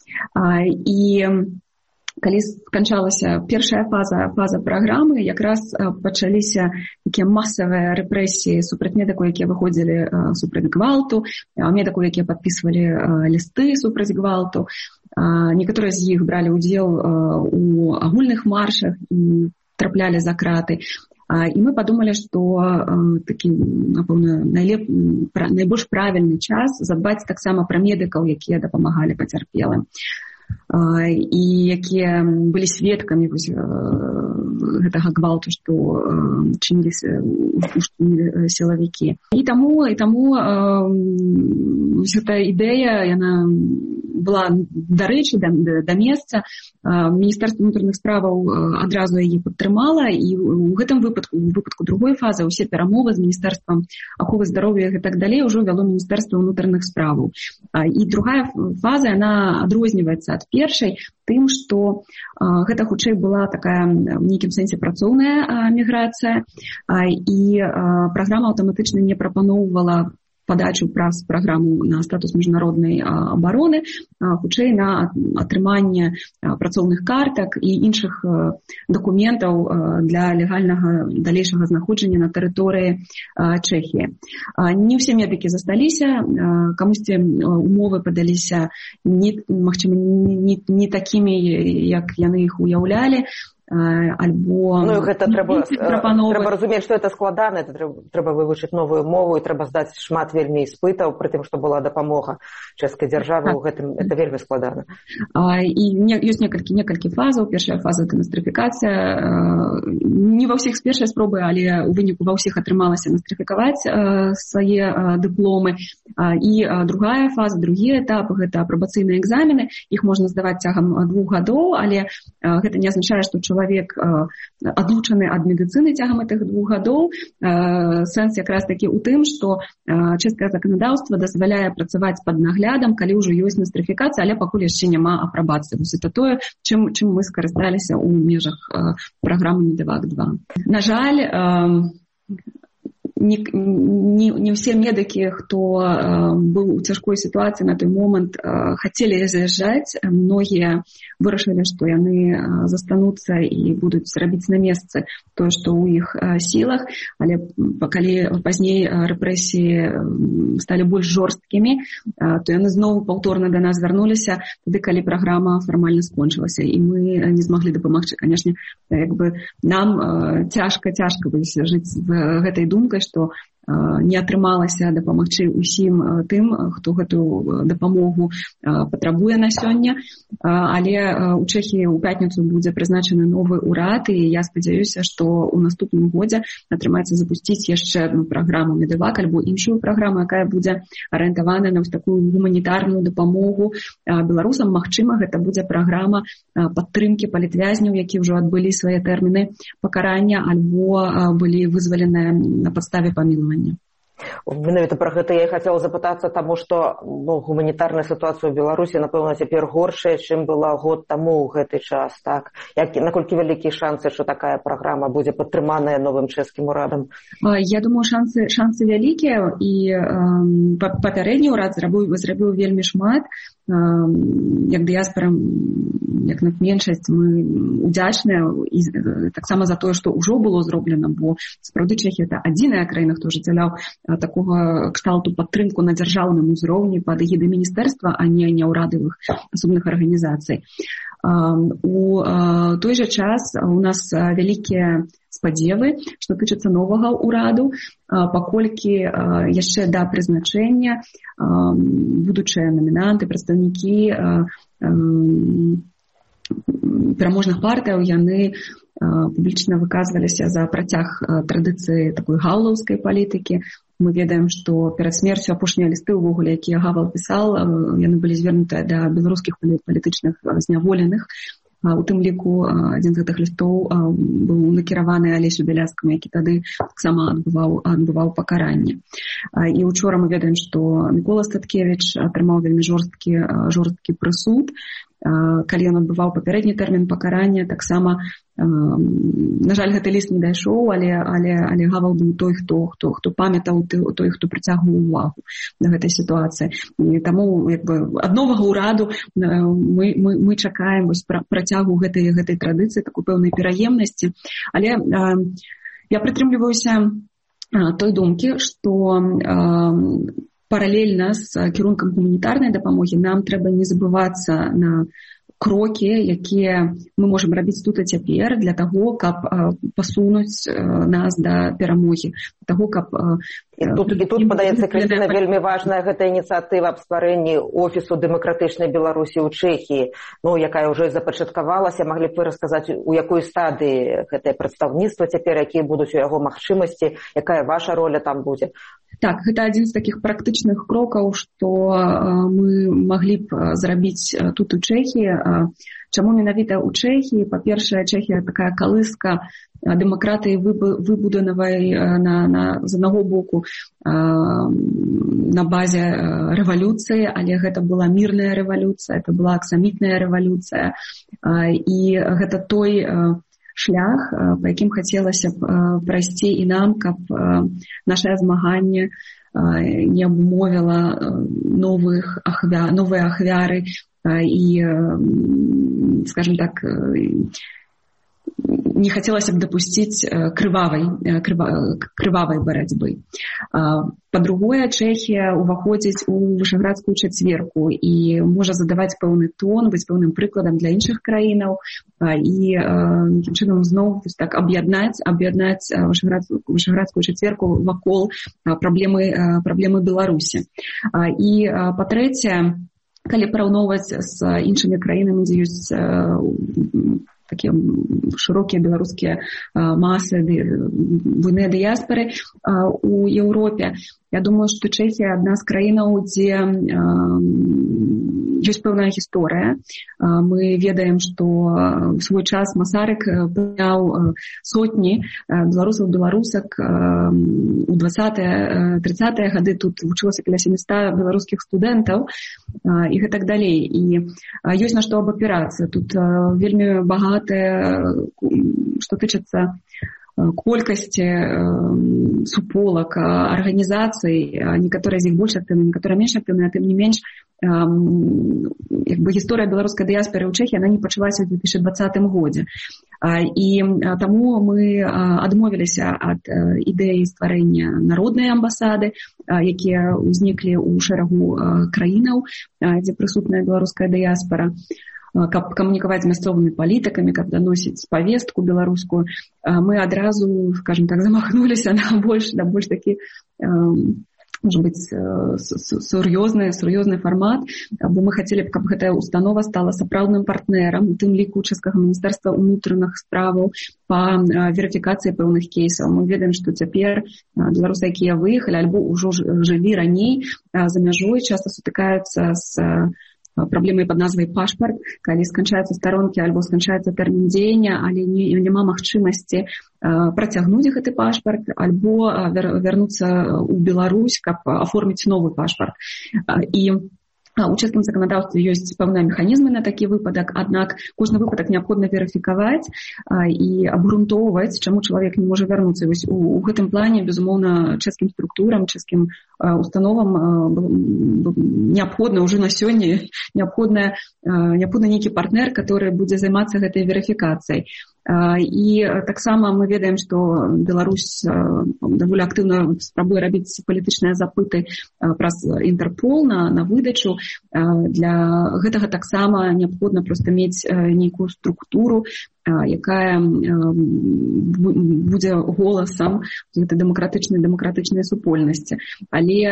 І калі сканчалася першая фаза, фаза праграмы, якраз пачаліся такія масавыя рэпрэсіі супраць медыкаў, якія выходзілі супраць гвалту, медыкаў, якія падпісвалі лісты супраць гвалту. Некаторыя з іх бралі ўдзел у агульных маршах і траплялі за краты. І мы падумалі, што такі, напэўна, найлеп... найбольш правільны час задбаць таксама пра медыкаў, якія дапамагалі пацярпелым, і якія былі сведкамі гэтага гвалту, што чынілі сілавікі. І таму, і таму гэта ідэя, яна была дарэчы, да, да месца. Міністэрства ўнутраных справаў адразу яе падтрымала, і ў гэтым выпадку, у выпадку другой фазы, усе перамовы з Міністэрствам аховы здароўя і так далей ужо вяло Міністэрства ўнутраных справаў. І другая фаза, яна адрозніваецца ад першай тым, што гэта хутчэй была такая в нейкім сэнсе працоўная міграцыя, і праграма аўтаматычна не прапаноўвала падачу праз праграму на статус міжнароднай абароны, хутчэй на атрыманне працоўных картак і іншых дакументаў для легальнага далейшага знаходжання на тэрыторыі Чэхіі. Не ўсе медыкі засталіся, камусьці умовы падаліся не, магчыма, не, не такімі, як яны іх уяўлялі, альбо... Ну, гэта трэба, трэба разумець, што это складана, это трэба, трэба вывучыць новую мову, і трэба здаць шмат вельмі іспытаў, пры тым, што была дапамога чэшскай дзяржавы, у гэтым это вельмі складана. І ёсць некалькі, некалькі фазаў. Першая фаза — это настрыфікацыя. Не ва ўсіх з першай спробы, але ў выніку ва ўсіх атрымалася настрыфікаваць свае дыпломы. І другая фаза, другі этап — гэта апрабацыйныя экзамены. Іх можна здаваць цягам двух гадоў, але гэта не азначае, што чалавек адлучаны ад медыцыны цягам гэтых двух гадоў. Сэнс якраз такі ў тым, што чэшскае заканадаўства дазваляе працаваць пад наглядам, калі ўжо ёсць настрыфікацыя, але пакуль яшчэ няма апрабацыі. Вось это тое, чым, чым мы скарысталіся ў межах праграмы Медэвак два. На жаль, Не, не, не все медыкі, хто э, быў у цяжкой сітуацыі на той момант, э, хацелі заязджаць. Многія вырашылі, што яны э, застануцца і будуць рабіць на месцы тое, што ў іх э, сілах. Але калі пазней рэпрэсіі сталі больш жорсткімі, э, то яны зноў паўторна да нас вярнуліся, тады, калі праграма фармальна скончылася. І мы не змаглі дапамагчы. Канешне, як бы нам э, цяжка, цяжка жыць з гэтай думкай, што не атрымалася дапамагчы ўсім тым, хто гэтую дапамогу патрабуе на сёння, але у Чэхіі ў пятніцу будзе прызначаны новы ўрад, і я спадзяюся, што ў наступным годзе атрымаецца запусціць яшчэ адну праграму Медэвак альбо іншую праграму, якая будзе арыентавана на вось такую гуманітарную дапамогу беларусам. Магчыма, гэта будзе праграма падтрымкі палітвязняў, які ўжо адбылі свае тэрміны пакарання альбо былі вызваленыя на падставе памілавання. Менавіта пра гэта я і хацела запытацца, таму што ну, гуманітарная сітуацыя ў Беларусі, напэўна, цяпер горшая, чым была год таму ў гэты час. Так? Як, наколькі вялікія шансы, што такая праграма будзе падтрыманая новым чэшскім урадам? Я думаю, шансы, шансы вялікія, і э, папярэдні ўрад зрабіў, зрабіў вельмі шмат. Э, як дыяспара, як на меншасць, мы удзячныя і таксама за тое, што ўжо было зроблена, бо сапраўды Чэхія — это адзіная краіна, хто ажыццяўляў такога кшталту падтрымку на дзяржаўным узроўні пад эгідай міністэрства, а не няўрадавых асобных арганізацый. У той жа час у нас вялікія спадзевы, што тычыцца новага ўраду, паколькі яшчэ да прызначэння будучыя намінанты, прадстаўнікі пераможных партыяў, яны публічна выказваліся за працяг традыцыі такой гаўлаўскай палітыкі. Мы ведаем, што перад смерцю апошнія лісты ўвогуле, якія Гавал пісаў, яны былі звернутыя да беларускіх палітычных зняволеных. У тым ліку адзін з гэтых лістоў быў накіраваны Алесю Бяляцкаму, які тады таксама адбываў, адбываў пакаранне. І учора мы ведаем, што Мікола Статкевіч атрымаў вельмі жорсткі, жорсткі прысуд. Калі ён адбываў папярэдні тэрмін пакарання, таксама, на жаль, гэты ліст не дайшоў, але, але, але Гавал быў той, хто, хто, хто памятаў, той, хто прыцягваў увагу на гэтай сітуацыі. І таму як бы, ад новага ўраду мы, мы, мы чакаем вось, працягу гэтай, гэтай традыцыі, такой пэўнай пераемнасці. Але я прытрымліваюся той думкі, што паралельна з кірункам гуманітарнай дапамогі нам трэба не забывацца на крокі, якія мы можам рабіць тут і цяпер для таго, каб пасунуць нас да перамогі. Таго, каб... І тут, і тут падаецца, Крысціна, вельмі важная гэта ініцыятыва аб стварэнні офісу дэмакратычнай Беларусі ў Чэхіі, ну, якая ўжо запачаткавалася. Маглі б вы расказаць, у якой стадыі гэтае прадстаўніцтва цяпер, якія будуць у яго магчымасці, якая ваша роля там будзе? Так, гэта адзін з такіх практычных крокаў, што мы маглі б зрабіць тут у Чэхіі. Чаму менавіта ў Чэхіі? Па-першае, Чэхія такая калыска дэмакратыі выбудаванай на, на, з аднаго боку на базе рэвалюцыі, але гэта была мірная рэвалюцыя, это была аксамітная рэвалюцыя, і гэта той шлях, па якім хацелася б прайсці і нам, каб нашае змаганне не абумовіла новых ахвя, новыя ахвяры і, скажем так, не хацелася б дапусціць крывавай, крывавай барацьбы. Па-другое, Чэхія ўваходзіць у вышэградскую чацверку і можа задаваць пэўны тон, быць пэўным прыкладам для іншых краінаў і такім чынам зноў так аб'яднаць, аб'яднаць вышэградскую чацверку вакол праблемы, праблемы Беларусі. І па-трэцяе, калі параўноўваць з іншымі краінамі, дзе ёсць такія шырокія беларускія масы, буйныя дыяспары у Еўропе. Я думаю, што Чэхія адна з краінаў, дзе ёсць пэўная гісторыя. Мы ведаем, што ў свой час Масарык прыняў сотні беларусаў, беларусак. У двадцатыя, трыццатыя гады тут вучылася каля сямісот беларускіх студэнтаў і гэтак далей. І ёсць на што абапірацца. Тут вельмі багатая, што тычыцца колькасці суполак, арганізацый, некаторыя з іх больш актыўныя, некаторыя менш актыўныя, а тым не менш, як бы гісторыя беларускай дыяспары ў Чэхіі, яна не пачалася ў две тысячы двадцатым годзе. І таму мы адмовіліся ад ідэі стварэння народнай амбасады, якія ўзніклі ў шэрагу краінаў, дзе прысутная беларуская дыяспара. каб камунікаваць з мясцовымі палітыкамі, каб даносіць павестку беларускую, мы адразу, скажем так, замахнуліся на больш, на больш такі, может быть, сур'ёзны, сур'ёзны фармат, бо мы хацелі б, каб гэтая установа стала сапраўдным партнерам, у тым ліку чэшскага міністэрства ўнутраных справаў па верыфікацыі пэўных кейсаў. Мы ведаем, што цяпер беларусы, якія выехалі альбо ўжо жылі раней за мяжой, часта сутыкаюцца з праблемай пад назвай пашпарт, калі сканчаюцца старонкі альбо сканчаецца тэрмін дзеяння, але не, няма магчымасці працягнуць гэты пашпарт альбо вярнуцца ў Беларусь, каб аформіць новы пашпарт. І у чэшскім заканадаўстве ёсць пэўныя механізмы на такі выпадак, аднак кожны выпадак неабходна верыфікаваць і абгрунтоўваць, чаму чалавек не можа вярнуцца. Вось у, у гэтым плане, безумоўна, чэшскім структурам, чэшскім установам неабходна ўжо на сёння неабходна, неабходна нейкі партнер, который будзе займацца гэтай верыфікацыяй. І таксама мы ведаем, што Беларусь даволі актыўна спрабуе рабіць палітычныя запыты праз Інтэрпол на, на выдачу. Для гэтага таксама неабходна проста мець нейкую структуру, якая будзе голасам гэтай дэмакратычнай дэмакратычнай супольнасці. Але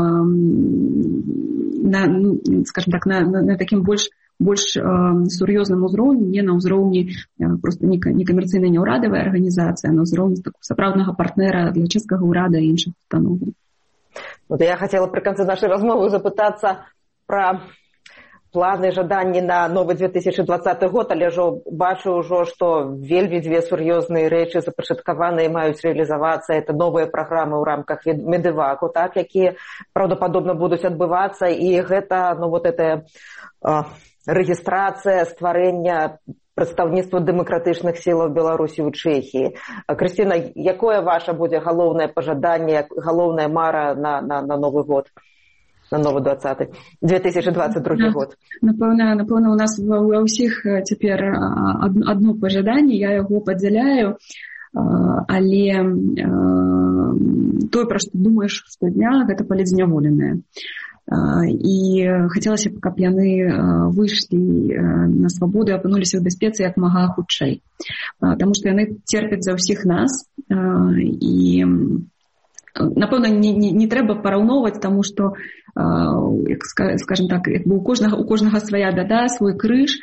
на, ну, скажем так, на, на, на такім больш больш э, сур'ёзным узроўні, не на ўзроўні э, просто некамерцыйнай няўрадавай арганізацыі, а на ўзроўні сапраўднага партнера для чэшскага ўрада і іншых устаноў. Вот я хотела при конце нашей размовы запытаться про планы і жаданні на новы две тысячи двадцаты год, але ўжо бачу ўжо, што вельмі дзве сур'ёзныя рэчы запачаткаваныя маюць рэалізавацца. Это новыя праграмы ў рамках Медэваку, так, якія праўдападобна будуць адбывацца, і гэта, ну, вот это э, рэгістрацыя стварэння прадстаўніцтва дэмакратычных сілаў Беларусі ў Чэхіі. Крысціна, якое ваша будзе галоўнае пажаданне, галоўная мара на, на, на новы год? На новы двадцаты, две тысячи двадцать другі год. Напэўна, напэўна, у нас ва ўсіх цяпер адно пажаданне, я яго падзяляю, але тое, пра што думаеш штодня, гэта палітзняволеныя. І хацелася б, каб яны выйшлі на свабоду і апынуліся ў бяспецы як мага хутчэй. Таму што яны церпяць за ўсіх нас, і напэўна, не, не, не трэба параўноўваць, таму што, як, скажем так, у кожнага, у кожнага свая бяда, свой крыж,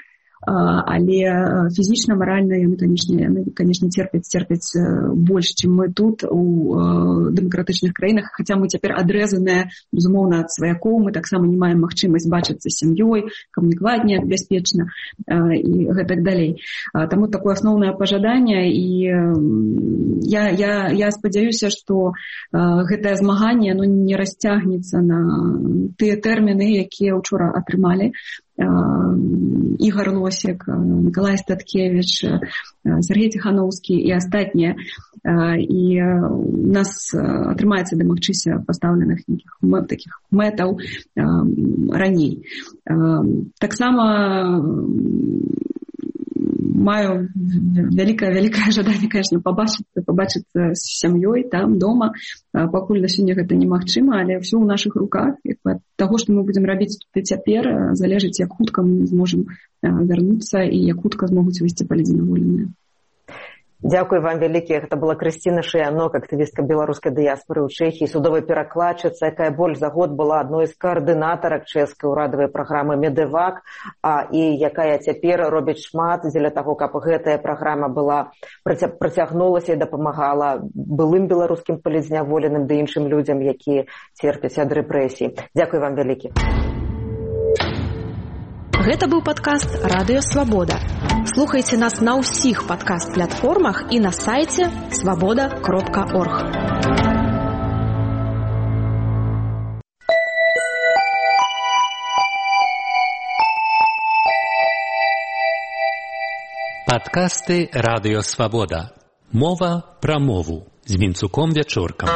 але фізічна, маральна яны, канечне, яны, канечне, церпяць, церпяць больш, чым мы тут у дэмакратычных краінах, хаця мы цяпер адрэзаныя, безумоўна, ад сваякоў, мы таксама не маем магчымасць бачыцца з сям'ёй, камунікаваць неяк бяспечна і гэтак далей. Таму такое асноўнае пажаданне, і я, я, я спадзяюся, што гэтае змаганне, оно не расцягнецца на тыя тэрміны, якія ўчора атрымалі Ігор Лосік, Миколай Статкевич, Сергей Ціхановскі і астатнія. І у нас атрымаецца дамагчыся пастаўленых нейкіх такіх мэтаў раней. Таксама маю вялікае-вялікае жаданне, конечно, пабачыцца, пабачыцца з сям'ёй там, дома. Пакуль на сёння гэта немагчыма, але ўсё ў нашых руках. І ад таго, што мы будзем рабіць тут і цяпер, залежыць, як хутка мы зможам вярнуцца і як хутка змогуць выйсці палітзняволеныя. Дзякуй вам вялікі. Гэта была Крысціна Шыянок, актывістка беларускай дыяспоры ў Чэхіі, судовая перакладчыца, якая больш за год была адной з каардынатарак чэшскай урадавай праграмы Медэвак, а, і якая цяпер робіць шмат дзеля таго, каб гэтая праграма была працягнулася і дапамагала былым беларускім палітзняволеным ды іншым людзям, якія церпяць ад рэпрэсій. Дзякуй вам вялікі. Гэта быў падкаст «Радыё Свабода». Слухайце нас на ўсіх падкаст-платформах і на сайце свабода кропка орг. Падкасты «Радыё Свабода». Мова пра мову з Мінцуком Вячоркам.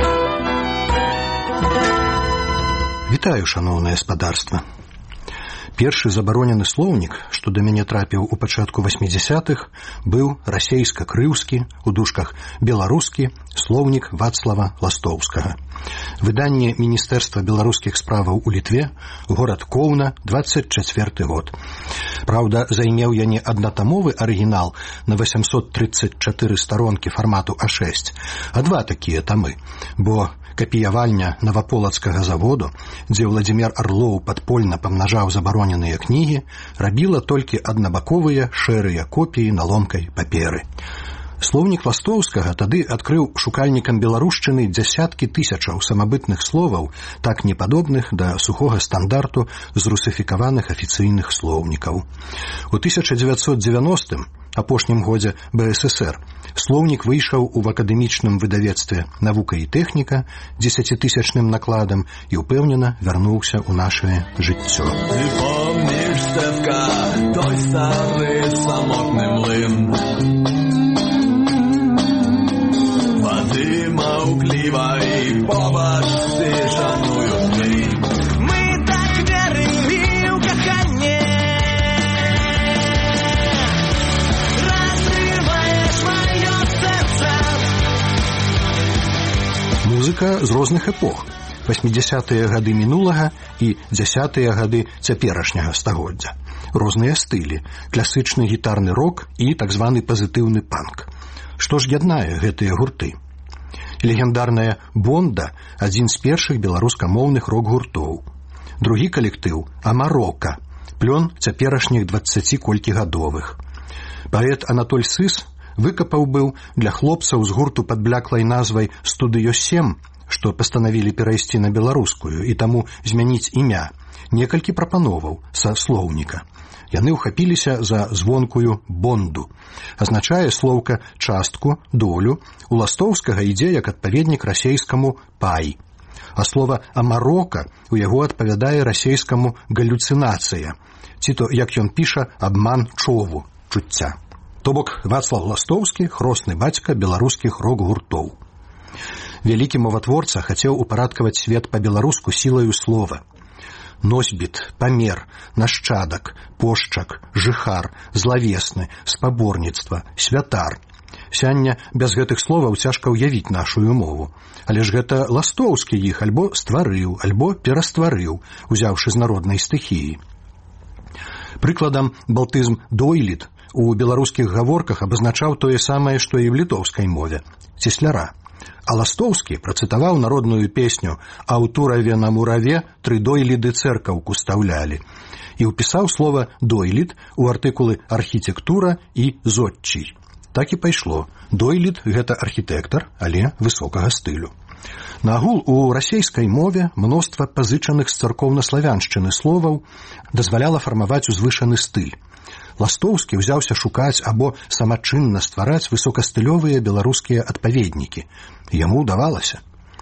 Вітаю, шаноўнае гаспадарства. Першы забаронены слоўнік, што да мяне трапіў у пачатку васьмідзясятых, быў расейска-крыўскі, у дужках беларускі, слоўнік Вацлава Ластоўскага. Выданне Міністэрства беларускіх справаў у Літве, горад Коўна, дваццаць чацвёрты год. Праўда, займеў я не аднатамовы арыгінал на восемьсот тридцать чатыры старонкі фармату а шэсць, а два такія тамы, бо капіявальня Наваполацкага заводу, дзе Владзімир Арлоў падпольна памнажаў забароненыя кнігі, рабіла толькі аднабаковыя шэрыя копіі на ломкай паперы. Слоўнік Ластоўскага тады адкрыў шукальнікам беларушчыны дзясяткі тысячаў самабытных словаў, так непадобных да сухога стандарту з русыфікаваных афіцыйных слоўнікаў. У тысяча дзевяцьсот дзевяностым, апошнім годзе бэ эс эс эр, слоўнік выйшаў у акадэмічным выдавецтве «Навука і тэхніка» дзесяцітысячным накладам і ўпэўнена вярнуўся ў нашае жыццё. Ты помніш, Стефка, той стары самотны млын? Вады маўклівай побач ты шаную дзень. Мы так верылі ў каханне. Разрываеш маё сэрца. Музыка з розных эпох. васьмідзясятыя гады мінулага і дзясятыя гады цяперашняга стагоддзя. Розныя стылі, класычны гітарны рок і так званы пазітыўны панк. Што ж яднае гэтыя гурты? Легендарная «Бонда» – адзін з першых беларускамоўных рок-гуртоў. Другі калектыў – «Амарока», плён цяперашніх дваццаці колькігадовых. Паэт Анатоль Сыс выкапаў быў для хлопцаў з гурту пад бляклай назвай «Студыё сем», што пастанавілі перайсці на беларускую і таму змяніць імя, некалькі прапановаў са слоўніка. Яны ўхапіліся за звонкую «бонду». Азначае слоўка «частку», «долю», у Ластоўскага ідзе як адпаведнік расейскаму «пай». А слова «амарока» у яго адпавядае расейскаму «галюцынацыя», ці то, як ён піша, «абман чову», чуцця. То бок Вацлаў Ластоўскі – хросны бацька беларускіх рок-гуртоў. Вялікі моватворца хацеў упарадкаваць свет па-беларуску сілаю слова. Носьбіт, памер, нашчадак, пошчак, жыхар, злавесны, спаборніцтва, святар. Сяння без гэтых словаў цяжка ўявіць нашую мову. Але ж гэта Ластоўскі іх альбо стварыў, альбо перастварыў, узяўшы з народнай стыхіі. Прыкладам, балтызм «дойлід» у беларускіх гаворках абазначаў тое самае, што і ў літоўскай мове – цесляра. А Ластоўскі працытаваў народную песню «А ў тураве на мураве тры дойліды цэркаўку стаўлялі» і ўпісаў слова «дойлід» у артыкулы «архітэктура» і «зодчий». Так і пайшло. Дойлід – гэта архітэктар, але высокага стылю. Нагул у расейскай мове мноства пазычаных з царкоўна-славяншчыны словаў дазваляла фармаваць узвышаны стыль. Ластоўскі ўзяўся шукаць або самачынна ствараць высокастылёвыя беларускія адпаведнікі. Яму ўдавалася.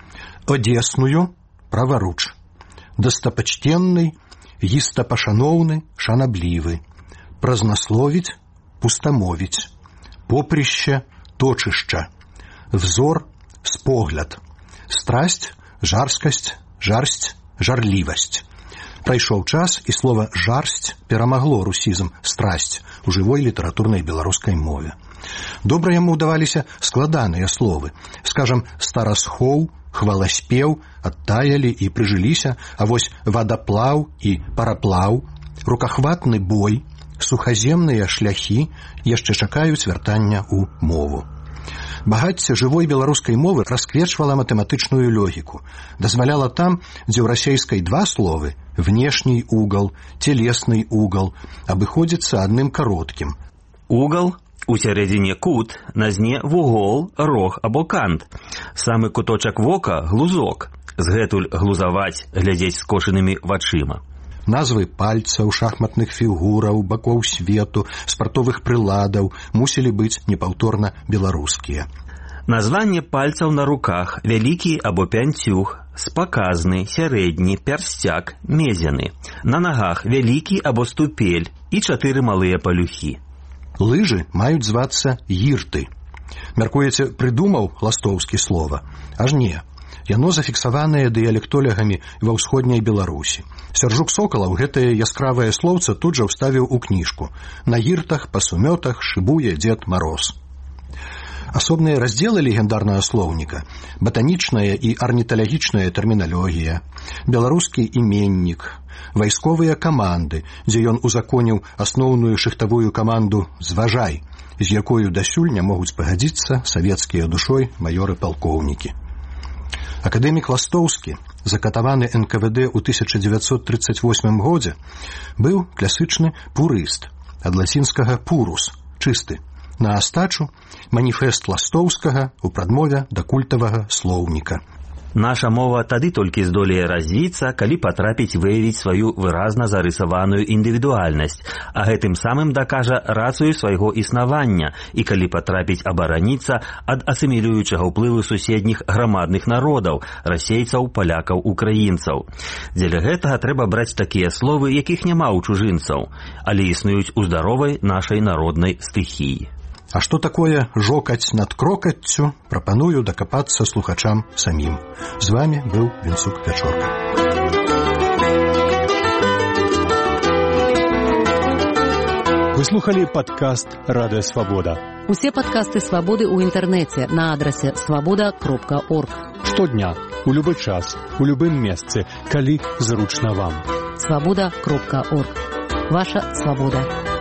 Одесную – праваруч. Дастапачтенны – гістапашаноўны, шанаблівы. Празнасловіць – пустамовіць. Попрыще – точышча. Взор – спогляд. Страсць – жарскасць, жарсць, жарлівасць. Прайшоў час, і слова «жарсць» перамагло русізм «страсць» у жывой літаратурнай беларускай мове. Добра яму ўдаваліся складаныя словы. Скажам, старасхоў, хваласпеў адтаялі і прыжыліся, а вось вадаплаў і параплаў, рукахватны бой, сухаземныя шляхі яшчэ чакаюць вяртання ў мову. Багацце жывой беларускай мовы расквечвала матэматычную логіку, дазваляла там, дзе ў расейскай два словы – внешний угол, телесный угол – абыходзіцца адным кароткім. Угол у сярэдзіне кут, на зне вугол, рог або кант. Самы куточак вока – глузок. Згэтуль глузаваць, глядзець скошанымі вачыма. Назвы пальцаў, шахматных фігураў, бакоў свету, спартовых прыладаў мусілі быць непаўторна беларускія. Названне пальцаў на руках – вялікі або пянцюг, спаказны, сярэдні, пярсцяк, мезяны. На нагах – вялікі або ступель і чатыры малыя палюхі. Лыжы маюць звацца гірты. Мяркуеце, прыдумаў Ластоўскі слова? Аж не. Яно зафіксаванае дыялектолягамі ва ўсходняй Беларусі. Сяржук Сокалаў гэтае яскравае слоўца тут жа ўставіў у кніжку. На гіртах, па сумётах шыбуе Дзед Мароз. Асобныя раздзелы легендарнага слоўніка – батанічная і арніталагічная тэрміналогія, беларускі іменнік, вайсковыя каманды, дзе ён узаконіў асноўную шыхтавую каманду «Зважай», з якою дасюль не могуць пагадзіцца савецкія душой маёры-палкоўнікі. Акадэмік Ластоўскі, закатаваны эн ка вэ дэ ў тысяча дзевяцьсот трыццаць восьмым годзе, быў класычны пурыст, ад лацінскага «пурус» – чысты. На астачу маніфест Ластоўскага ў прадмове да культавага слоўніка. Наша мова тады толькі здолее развіцца, калі патрапіць выявіць сваю выразна зарысаваную індывідуальнасць, а гэтым самым дакажа рацыю свайго існавання і калі патрапіць абараніцца ад асімілюючага ўплыву суседніх грамадных народаў, расейцаў, палякаў, украінцаў. Дзеля гэтага трэба браць такія словы, якіх няма ў чужынцаў, але існуюць у здаровай нашай народнай стыхіі. А што такое жокаць над крокаццю, прапаную дакапацца слухачам самім. З вамі быў Вінцук Вячорка. Вы слухали падкаст «Радыё Свабода». Усе падкасты «Свабоды» ў інтэрнэце на адрасе свабода кропка орг. Штодня, у любы час, у любым месцы, калі зручна вам. свабода кропка орг. Ваша свабода.